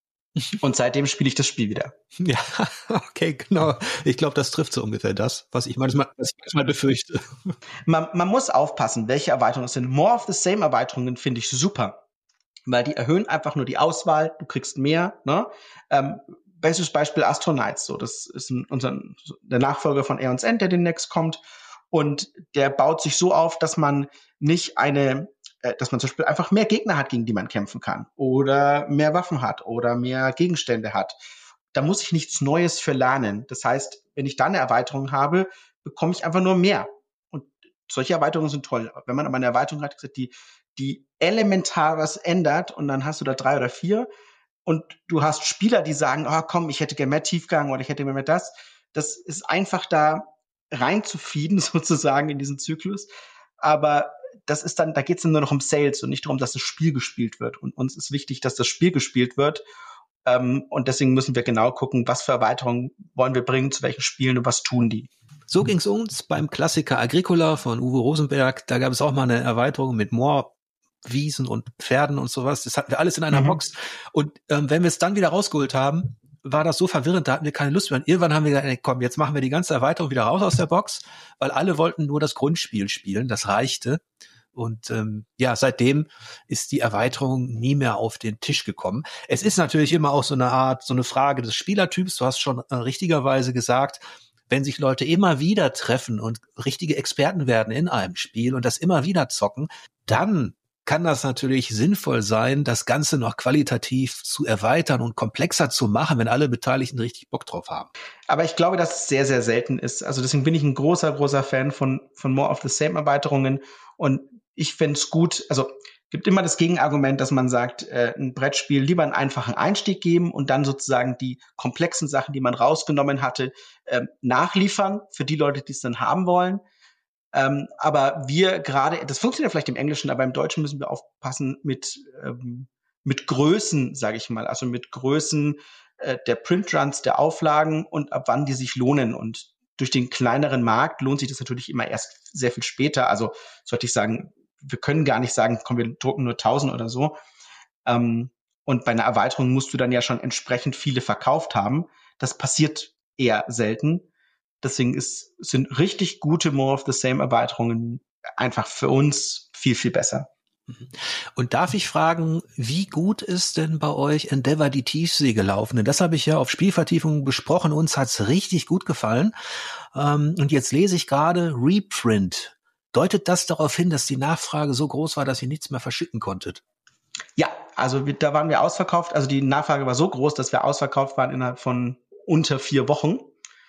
Und seitdem spiele ich das Spiel wieder. Ja, okay, genau. Ich glaube, das trifft so ungefähr das, was ich manchmal, was ich manchmal befürchte. Man, man muss aufpassen, welche Erweiterungen es sind. More of the same Erweiterungen finde ich super, weil die erhöhen einfach nur die Auswahl. Du kriegst mehr. Ne? Ähm, bestes Beispiel Astronauts. So, das ist ein, unser, der Nachfolger von Aeon's End, der demnächst kommt. Und der baut sich so auf, dass man nicht eine dass man zum Beispiel einfach mehr Gegner hat, gegen die man kämpfen kann oder mehr Waffen hat oder mehr Gegenstände hat. Da muss ich nichts Neues für lernen. Das heißt, wenn ich da eine Erweiterung habe, bekomme ich einfach nur mehr. Und solche Erweiterungen sind toll. Wenn man aber eine Erweiterung hat, die, die elementar was ändert und dann hast du da drei oder vier und du hast Spieler, die sagen, oh komm, ich hätte gerne mehr Tiefgang oder ich hätte gerne mehr das. Das ist einfach da reinzufieden sozusagen in diesen Zyklus. Aber das ist dann, da geht es dann nur noch um Sales und nicht darum, dass das Spiel gespielt wird. Und uns ist wichtig, dass das Spiel gespielt wird. Ähm, und deswegen müssen wir genau gucken, was für Erweiterungen wollen wir bringen, zu welchen Spielen und was tun die. So ging es uns beim Klassiker Agricola von Uwe Rosenberg. Da gab es auch mal eine Erweiterung mit Moorwiesen und Pferden und sowas. Das hatten wir alles in einer mhm. Box. Und ähm, wenn wir es dann wieder rausgeholt haben, war das so verwirrend, da hatten wir keine Lust mehr. Und irgendwann haben wir gesagt, ey, komm, jetzt machen wir die ganze Erweiterung wieder raus aus der Box, weil alle wollten nur das Grundspiel spielen, das reichte. Und ähm, ja, seitdem ist die Erweiterung nie mehr auf den Tisch gekommen. Es ist natürlich immer auch so eine Art, so eine Frage des Spielertyps. Du hast schon äh, richtigerweise gesagt, wenn sich Leute immer wieder treffen und richtige Experten werden in einem Spiel und das immer wieder zocken, dann kann das natürlich sinnvoll sein, das Ganze noch qualitativ zu erweitern und komplexer zu machen, wenn alle Beteiligten richtig Bock drauf haben. Aber ich glaube, dass es sehr, sehr selten ist. Also deswegen bin ich ein großer, großer Fan von, von More of the Same Erweiterungen. Und ich fände es gut, also gibt immer das Gegenargument, dass man sagt, äh, ein Brettspiel lieber einen einfachen Einstieg geben und dann sozusagen die komplexen Sachen, die man rausgenommen hatte, äh, nachliefern für die Leute, die es dann haben wollen. Ähm, aber wir gerade, das funktioniert vielleicht im Englischen, aber im Deutschen müssen wir aufpassen mit ähm, mit Größen, sage ich mal, also mit Größen äh, der Printruns, der Auflagen und ab wann die sich lohnen. Und durch den kleineren Markt lohnt sich das natürlich immer erst sehr viel später. Also sollte ich sagen, wir können gar nicht sagen, komm, wir drucken nur tausend oder so. Ähm, und bei einer Erweiterung musst du dann ja schon entsprechend viele verkauft haben. Das passiert eher selten. Deswegen ist, sind richtig gute More of the Same Erweiterungen einfach für uns viel, viel besser. Und darf ich fragen, wie gut ist denn bei euch Endeavor die Tiefsee gelaufen? Denn das habe ich ja auf Spielvertiefung besprochen. Uns hat's richtig gut gefallen. Ähm, und jetzt lese ich gerade Reprint. Deutet das darauf hin, dass die Nachfrage so groß war, dass ihr nichts mehr verschicken konntet? Ja, also wir, da waren wir ausverkauft. Also die Nachfrage war so groß, dass wir ausverkauft waren innerhalb von unter vier Wochen.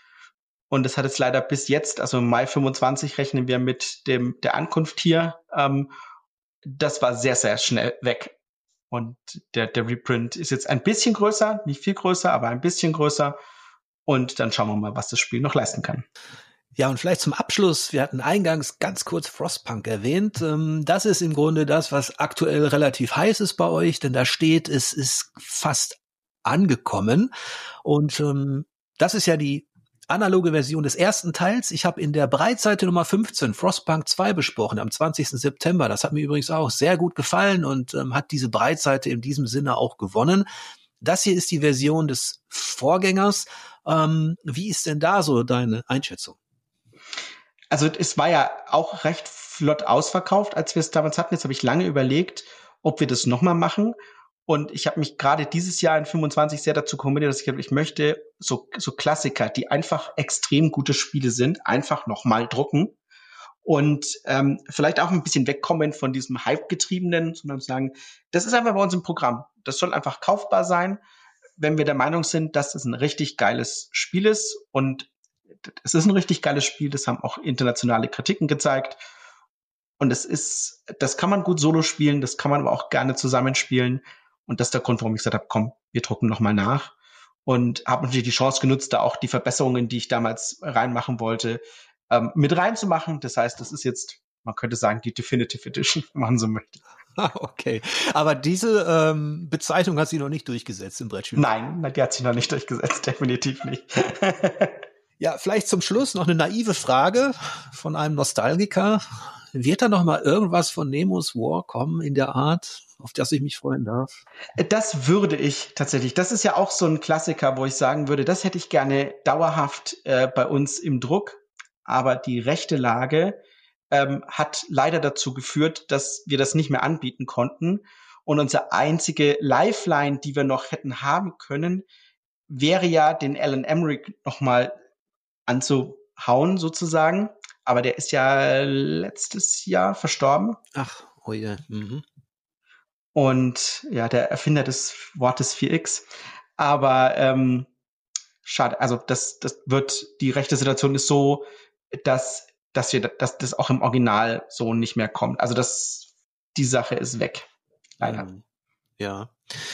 Und das hat jetzt leider bis jetzt, also im Mai fünfundzwanzig rechnen wir mit dem der Ankunft hier. Ähm, das war sehr, sehr schnell weg. Und der, der Reprint ist jetzt ein bisschen größer, nicht viel größer, aber ein bisschen größer. Und dann schauen wir mal, was das Spiel noch leisten kann. Ja, und vielleicht zum Abschluss, wir hatten eingangs ganz kurz Frostpunk erwähnt. Das ist im Grunde das, was aktuell relativ heiß ist bei euch, denn da steht, es ist fast angekommen. Und ähm, das ist ja die analoge Version des ersten Teils. Ich habe in der Breitseite Nummer fünfzehn Frostpunk zwei besprochen, am zwanzigsten September. Das hat mir übrigens auch sehr gut gefallen und ähm, hat diese Breitseite in diesem Sinne auch gewonnen. Das hier ist die Version des Vorgängers. Ähm, wie ist denn da so deine Einschätzung? Also es war ja auch recht flott ausverkauft, als wir es damals hatten. Jetzt habe ich lange überlegt, ob wir das nochmal machen. Und ich habe mich gerade dieses Jahr in fünfundzwanzig sehr dazu kombiniert, dass ich ich möchte so, so Klassiker, die einfach extrem gute Spiele sind, einfach nochmal drucken. Und ähm, vielleicht auch ein bisschen wegkommen von diesem Hype-getriebenen, sondern sagen, das ist einfach bei uns im Programm. Das soll einfach kaufbar sein, wenn wir der Meinung sind, dass es ein richtig geiles Spiel ist. Und es ist ein richtig geiles Spiel, das haben auch internationale Kritiken gezeigt. Und es ist, das kann man gut solo spielen, das kann man aber auch gerne zusammenspielen. Und das ist der Grund, warum ich gesagt habe, komm, wir drucken nochmal nach. Und habe natürlich die Chance genutzt, da auch die Verbesserungen, die ich damals reinmachen wollte, ähm, mit reinzumachen. Das heißt, das ist jetzt, man könnte sagen, die Definitive Edition, wenn man so möchte. Okay, aber diese ähm, Bezeichnung hat sich noch nicht durchgesetzt im Brettspiel. Nein, die hat sich noch nicht durchgesetzt, definitiv nicht. Ja, vielleicht zum Schluss noch eine naive Frage von einem Nostalgiker. Wird da noch mal irgendwas von Nemo's War kommen in der Art, auf das ich mich freuen darf? Das würde ich tatsächlich. Das ist ja auch so ein Klassiker, wo ich sagen würde, das hätte ich gerne dauerhaft äh, bei uns im Druck. Aber die rechte Lage ähm, hat leider dazu geführt, dass wir das nicht mehr anbieten konnten. Und unsere einzige Lifeline, die wir noch hätten haben können, wäre ja, den Alan Emmerich noch mal anzuhauen sozusagen. Aber der ist ja letztes Jahr verstorben. Ach, oh je. Mhm. Und ja, der Erfinder des Wortes vier X. Aber ähm, schade, also das, das wird, die rechte Situation ist so, dass, dass wir, dass das auch im Original so nicht mehr kommt. Also das, die Sache ist weg. Leider. Ja.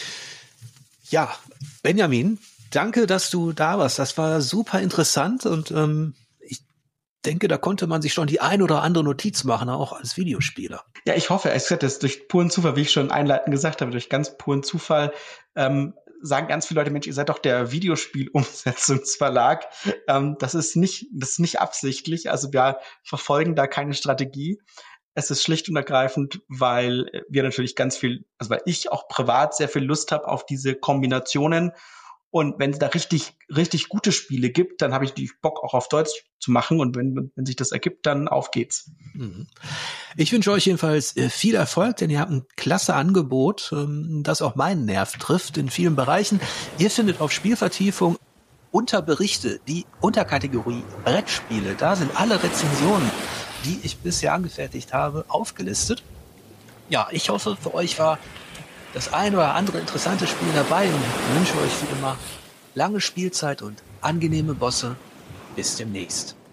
Ja, Benjamin, danke, dass du da warst. Das war super interessant und ähm, ich denke, da konnte man sich schon die ein oder andere Notiz machen, auch als Videospieler. Ja, ich hoffe, es wird das durch puren Zufall, wie ich schon einleitend gesagt habe, durch ganz puren Zufall, ähm, sagen ganz viele Leute, Mensch, ihr seid doch der Videospielumsetzungsverlag. Ähm, das ist nicht, das ist nicht absichtlich. Also wir verfolgen da keine Strategie. Es ist schlicht und ergreifend, weil wir natürlich ganz viel, also weil ich auch privat sehr viel Lust habe auf diese Kombinationen. Und wenn es da richtig, richtig gute Spiele gibt, dann habe ich natürlich Bock, auch auf Deutsch zu machen. Und wenn, wenn sich das ergibt, dann auf geht's. Ich wünsche euch jedenfalls viel Erfolg, denn ihr habt ein klasse Angebot, das auch meinen Nerv trifft in vielen Bereichen. Ihr findet auf Spielvertiefung unter Berichte die Unterkategorie Brettspiele. Da sind alle Rezensionen, die ich bisher angefertigt habe, aufgelistet. Ja, ich hoffe, für euch war das ein oder andere interessante Spiel dabei und wünsche euch wie immer lange Spielzeit und angenehme Bosse. Bis demnächst.